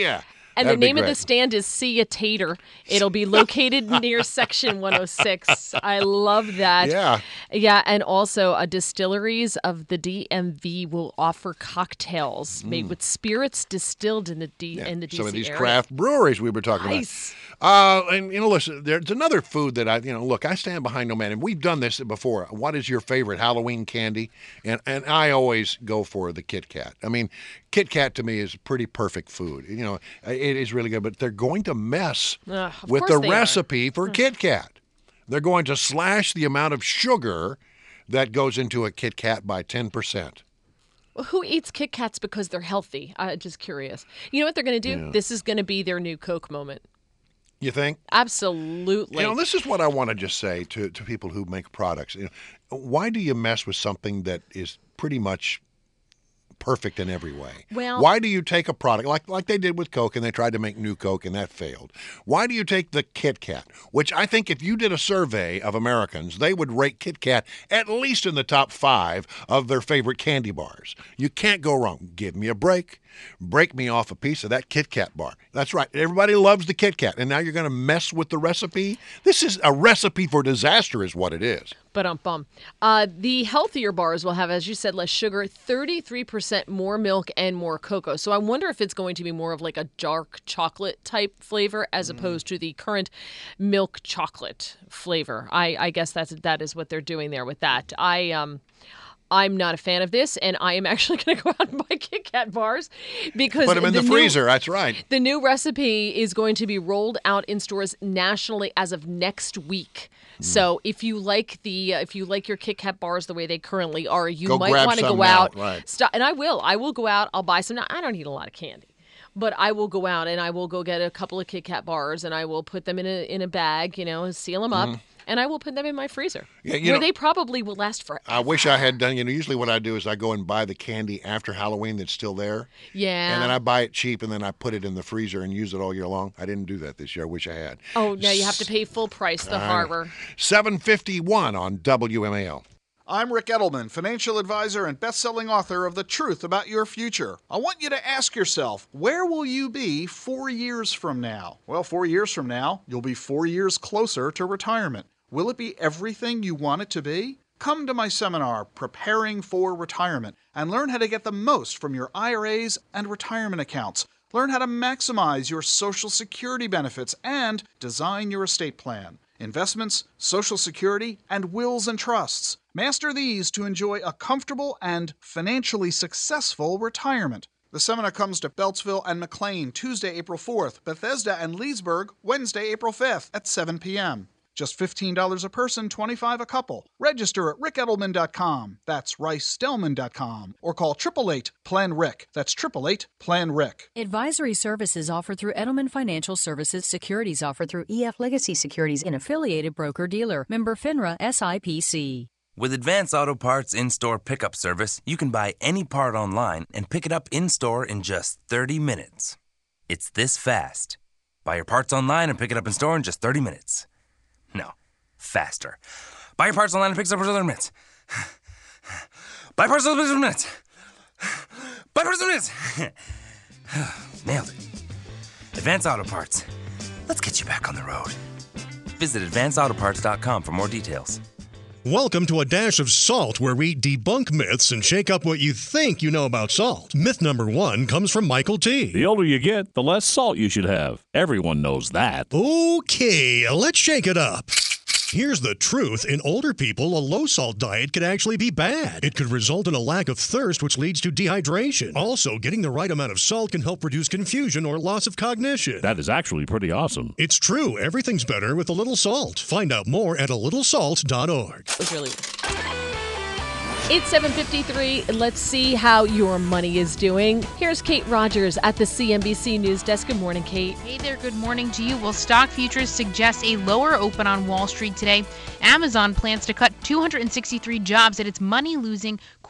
And That'd the be name of great. the stand is See a Tater. It'll be located near Section one oh six. I love that. Yeah. Yeah, and also uh, distilleries of the D M V will offer cocktails made Mm. with spirits distilled in the D in the D C Some of these area. craft breweries we were talking Nice. about. Uh, and, you know, listen, there's another food that I, you know, look, I stand behind no man, and we've done this before. What is your favorite Halloween candy? And and I always go for the Kit Kat. I mean, Kit Kat to me is pretty perfect food. You know, it is really good, but they're going to mess Ugh, of with course the they are. recipe for Kit Kat. They're going to slash the amount of sugar that goes into a Kit Kat by ten percent. Well, who eats Kit Kats because they're healthy? I'm just curious. You know what they're going to do? Yeah. This is going to be their new Coke moment. You think? Absolutely. You know, this is what I want to just say to, to people who make products. You know, why do you mess with something that is pretty much perfect in every way? Well- why do you take a product like like they did with Coke and they tried to make new Coke and that failed? Why do you take the Kit Kat, which I think if you did a survey of Americans, they would rate Kit Kat at least in the top five of their favorite candy bars. You can't go wrong. Give me a break. Break me off a piece of that Kit Kat bar. That's right. Everybody loves the Kit Kat, and now you're going to mess with the recipe? This is a recipe for disaster is what it is. But um bum. Uh, the healthier bars will have, as you said, less sugar, thirty-three percent more milk, and more cocoa. So I wonder if it's going to be more of like a dark chocolate type flavor as opposed to the current milk chocolate flavor. I, I guess that's that is what they're doing there with that. I um. I'm not a fan of this, and I am actually going to go out and buy Kit Kat bars because Put them in the, new- freezer. That's right. The new recipe is going to be rolled out in stores nationally as of next week. Hmm. So if you like the uh, if you like your Kit Kat bars the way they currently are, you Go might grab want to some go now, out. right. Stop, and I will. I will go out. I'll buy some. Now, I don't eat a lot of candy. But I will go out and I will go get a couple of Kit Kat bars and I will put them in a in a bag, you know, seal them up, Mhm. and I will put them in my freezer, Yeah, you where know- they probably will last forever. I wish I had done, you know, usually what I do is I go and buy the candy after Halloween that's still there. Yeah. And then I buy it cheap and then I put it in the freezer and use it all year long. I didn't do that this year. I wish I had. Oh, now you have to pay full price, the I know. harbor. seven fifty-one on W M A L. I'm Rick Edelman, financial advisor and best-selling author of The Truth About Your Future. I want you to ask yourself, where will you be four years from now? Well, four years from now, you'll be four years closer to retirement. Will it be everything you want it to be? Come to my seminar, Preparing for Retirement, and learn how to get the most from your I R As and retirement accounts. Learn how to maximize your Social Security benefits and design your estate plan. Investments, Social Security, and wills and trusts. Master these to enjoy a comfortable and financially successful retirement. The seminar comes to Beltsville and McLean Tuesday, April fourth, Bethesda and Leesburg Wednesday, April fifth at seven p.m. Just fifteen dollars a person, twenty-five dollars a couple. Register at rick edelman dot com. That's rice stelman dot com. Or call eight eight eight, plan rick. That's eight eight eight, plan rick. Advisory services offered through Edelman Financial Services. Securities offered through E F Legacy Securities, an affiliated broker-dealer. Member FINRA S I P C. With Advance Auto Parts in-store pickup service, you can buy any part online and pick it up in-store in just thirty minutes. It's this fast. Buy your parts online and pick it up in-store in just thirty minutes. No, faster. Buy your parts online and pick it up in thirty minutes. Buy parts online in thirty minutes. Buy parts in minutes. Nailed it. Advance Auto Parts. Let's get you back on the road. Visit advance auto parts dot com for more details. Welcome to A Dash of Salt, where we debunk myths and shake up what you think you know about salt. Myth number one comes from Michael T. The older you get, the less salt you should have. Everyone knows that. Okay, let's shake it up. Here's the truth. In older people, a low-salt diet could actually be bad. It could result in a lack of thirst, which leads to dehydration. Also, getting the right amount of salt can help reduce confusion or loss of cognition. That is actually pretty awesome. It's true. Everything's better with a little salt. Find out more at a little salt dot org. It's really It's seven fifty-three. Let's see how your money is doing. Here's Kate Rogers at the C N B C News Desk. Good morning, Kate. Hey there, good morning to you. Well, stock futures suggest a lower open on Wall Street today. Amazon plans to cut two hundred sixty-three jobs at its money-losing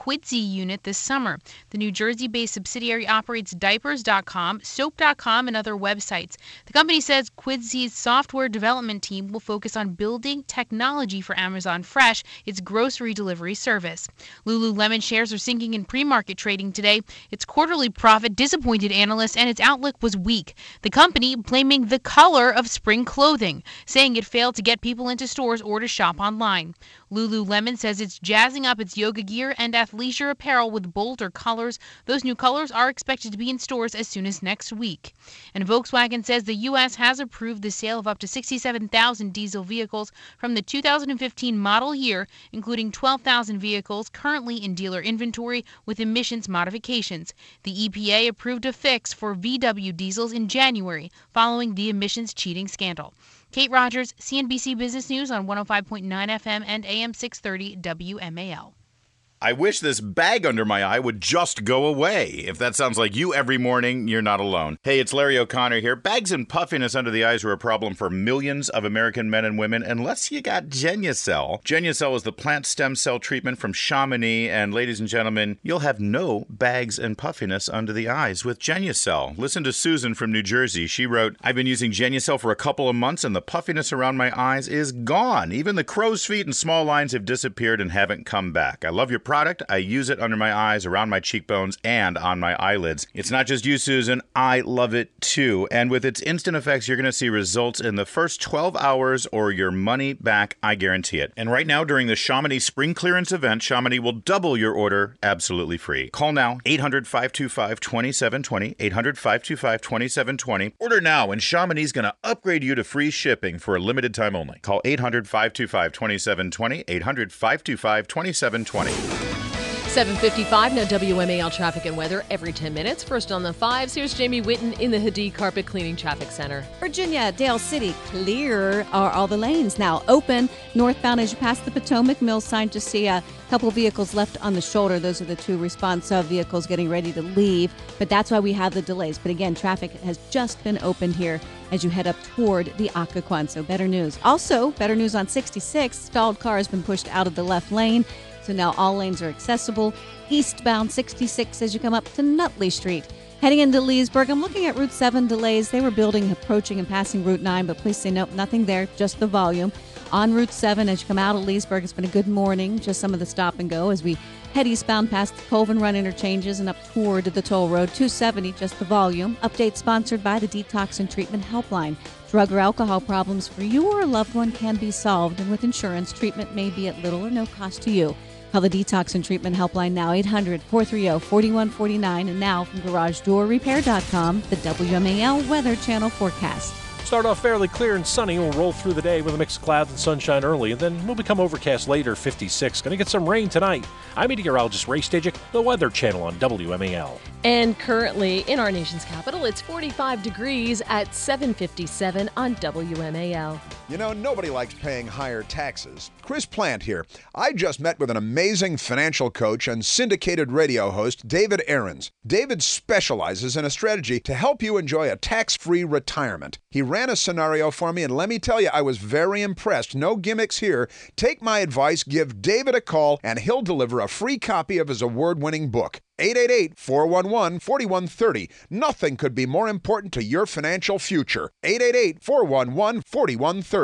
Quidsy unit this summer. The New Jersey-based subsidiary operates diapers dot com, soap dot com, and other websites. The company says Quidsy's software development team will focus on building technology for Amazon Fresh, its grocery delivery service. Lululemon shares are sinking in pre-market trading today. Its quarterly profit disappointed analysts, and its outlook was weak. The company blaming the color of spring clothing, saying it failed to get people into stores or to shop online. Lululemon says it's jazzing up its yoga gear and athleisure apparel with bolder colors. Those new colors are expected to be in stores as soon as next week. And Volkswagen says the U S has approved the sale of up to sixty-seven thousand diesel vehicles from the two thousand fifteen model year, including twelve thousand vehicles currently in dealer inventory with emissions modifications. The E P A approved a fix for V W diesels in January following the emissions cheating scandal. Kate Rogers, C N B C Business News on one oh five point nine F M and A M six thirty W M A L. I wish this bag under my eye would just go away. If that sounds like you every morning, you're not alone. Hey, it's Larry O'Connor here. Bags and puffiness under the eyes are a problem for millions of American men and women unless you got Genucel. Genucel is the plant stem cell treatment from Chamonix, and ladies and gentlemen, you'll have no bags and puffiness under the eyes with Genucel. Listen to Susan from New Jersey. She wrote, I've been using Genucel for a couple of months and the puffiness around my eyes is gone. Even the crow's feet and small lines have disappeared and haven't come back. I love your product. I use it under my eyes, around my cheekbones, and on my eyelids. It's not just you, Susan. I love it too. And with its instant effects, you're going to see results in the first twelve hours or your money back. I guarantee it. And right now, during the Chamonix Spring Clearance event, Chamonix will double your order absolutely free. Call now, eight hundred, five two five, two seven two zero, eight hundred, five two five, two seven two zero. Order now, and Chamonix is going to upgrade you to free shipping for a limited time only. Call eight hundred, five two five, two seven two zero, eight hundred, five two five, two seven two zero. seven fifty-five, now W M A L traffic and weather every ten minutes. First on the fives, here's Jamie Witten in the Hadid Carpet Cleaning Traffic Center. Virginia, Dale City, clear are all the lanes now open. Northbound as you pass the Potomac Mill sign, just see a couple vehicles left on the shoulder. Those are the two response uh, vehicles getting ready to leave, but that's why we have the delays. But again, traffic has just been opened here as you head up toward the Occoquan, so better news. Also, better news on sixty-six, stalled car has been pushed out of the left lane. So now all lanes are accessible. Eastbound sixty-six as you come up to Nutley Street. Heading into Leesburg, I'm looking at Route seven delays. They were building, approaching, and passing Route nine, but please say nope, nothing there, just the volume. On Route seven, as you come out of Leesburg, it's been a good morning. Just some of the stop and go as we head eastbound past the Colvin Run interchanges and up toward the toll road. two seventy, just the volume. Update sponsored by the Detox and Treatment Helpline. Drug or alcohol problems for you or a loved one can be solved, and with insurance, treatment may be at little or no cost to you. Call the Detox and Treatment Helpline now, eight hundred, four three zero, four one four nine. And now from garage door repair dot com, the W M A L Weather Channel forecast. Start off fairly clear and sunny. We'll roll through the day with a mix of clouds and sunshine early, and then we'll become overcast later, fifty-six. Going to get some rain tonight. I'm meteorologist Ray Stajic, the Weather Channel on W M A L. And currently in our nation's capital, it's forty-five degrees at seven fifty-seven on W M A L. You know, nobody likes paying higher taxes. Chris Plant here. I just met with an amazing financial coach and syndicated radio host, David Aarons. David specializes in a strategy to help you enjoy a tax-free retirement. He ran a scenario for me, and let me tell you, I was very impressed. No gimmicks here. Take my advice, give David a call, and he'll deliver a free copy of his award-winning book. eight eight eight, four one one, four one three zero. Nothing could be more important to your financial future. eight eight eight, four one one, four one three zero.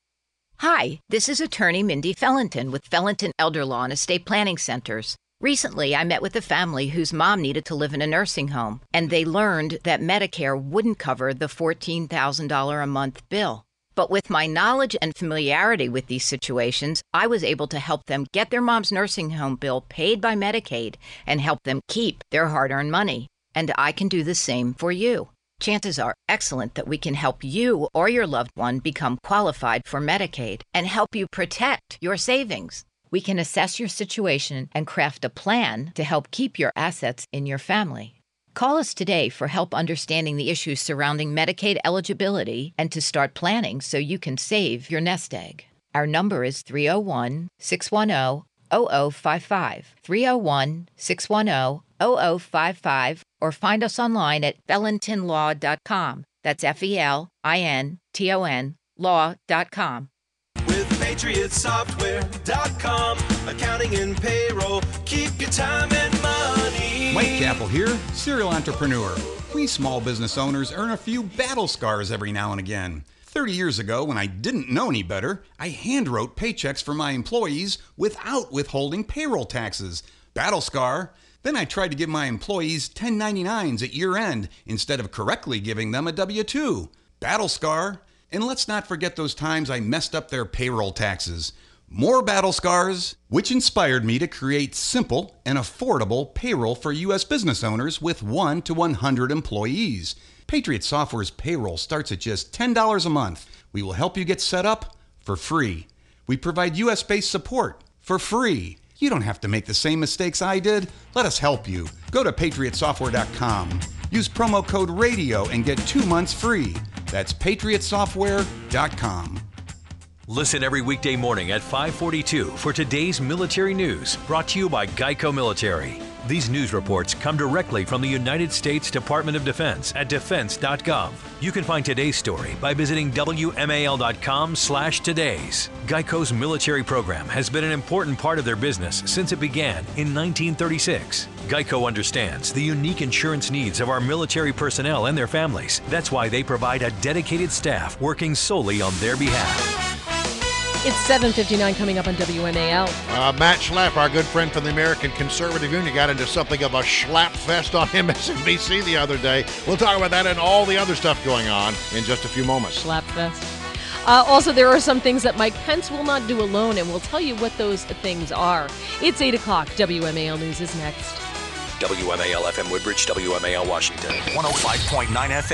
Hi, this is attorney Mindy Fellenton with Fellenton Elder Law and Estate Planning Centers. Recently, I met with a family whose mom needed to live in a nursing home, and they learned that Medicare wouldn't cover the fourteen thousand dollars a month bill. But with my knowledge and familiarity with these situations, I was able to help them get their mom's nursing home bill paid by Medicaid and help them keep their hard-earned money. And I can do the same for you. Chances are excellent that we can help you or your loved one become qualified for Medicaid and help you protect your savings. We can assess your situation and craft a plan to help keep your assets in your family. Call us today for help understanding the issues surrounding Medicaid eligibility and to start planning so you can save your nest egg. Our number is three oh one, six one zero, zero zero five five, three oh one, six one zero, zero zero five five, or find us online at fellenton law dot com. That's F E L I N T O N law dot com. With Patriot Software dot com, accounting and payroll keep your time and money. Mike Capel here, serial entrepreneur. We small business owners earn a few battle scars every now and again. thirty years ago, when I didn't know any better, I handwrote paychecks for my employees without withholding payroll taxes. Battle scar. Then I tried to give my employees ten ninety-nines at year end instead of correctly giving them a W two. Battle scar. And let's not forget those times I messed up their payroll taxes. More battle scars, which inspired me to create simple and affordable payroll for U S business owners with one to one hundred employees. Patriot Software's payroll starts at just ten dollars a month. We will help you get set up for free. We provide U S-based support for free. You don't have to make the same mistakes I did. Let us help you. Go to patriot software dot com. Use promo code RADIO and get two months free. That's patriot software dot com. Listen every weekday morning at five forty-two for today's military news, brought to you by Geico Military. These news reports come directly from the United States Department of Defense at defense dot gov. You can find today's story by visiting W M A L dot com slash today's. Geico's military program has been an important part of their business since it began in nineteen thirty-six. Geico understands the unique insurance needs of our military personnel and their families. That's why they provide a dedicated staff working solely on their behalf. It's seven fifty-nine coming up on W M A L. Uh, Matt Schlapp, our good friend from the American Conservative Union, got into something of a schlapp fest on M S N B C the other day. We'll talk about that and all the other stuff going on in just a few moments. Schlapp fest. Uh, also, there are some things that Mike Pence will not do alone, and we'll tell you what those things are. It's eight o'clock. W M A L News is next. W M A L F M Woodbridge, W M A L Washington. one oh five point nine F M.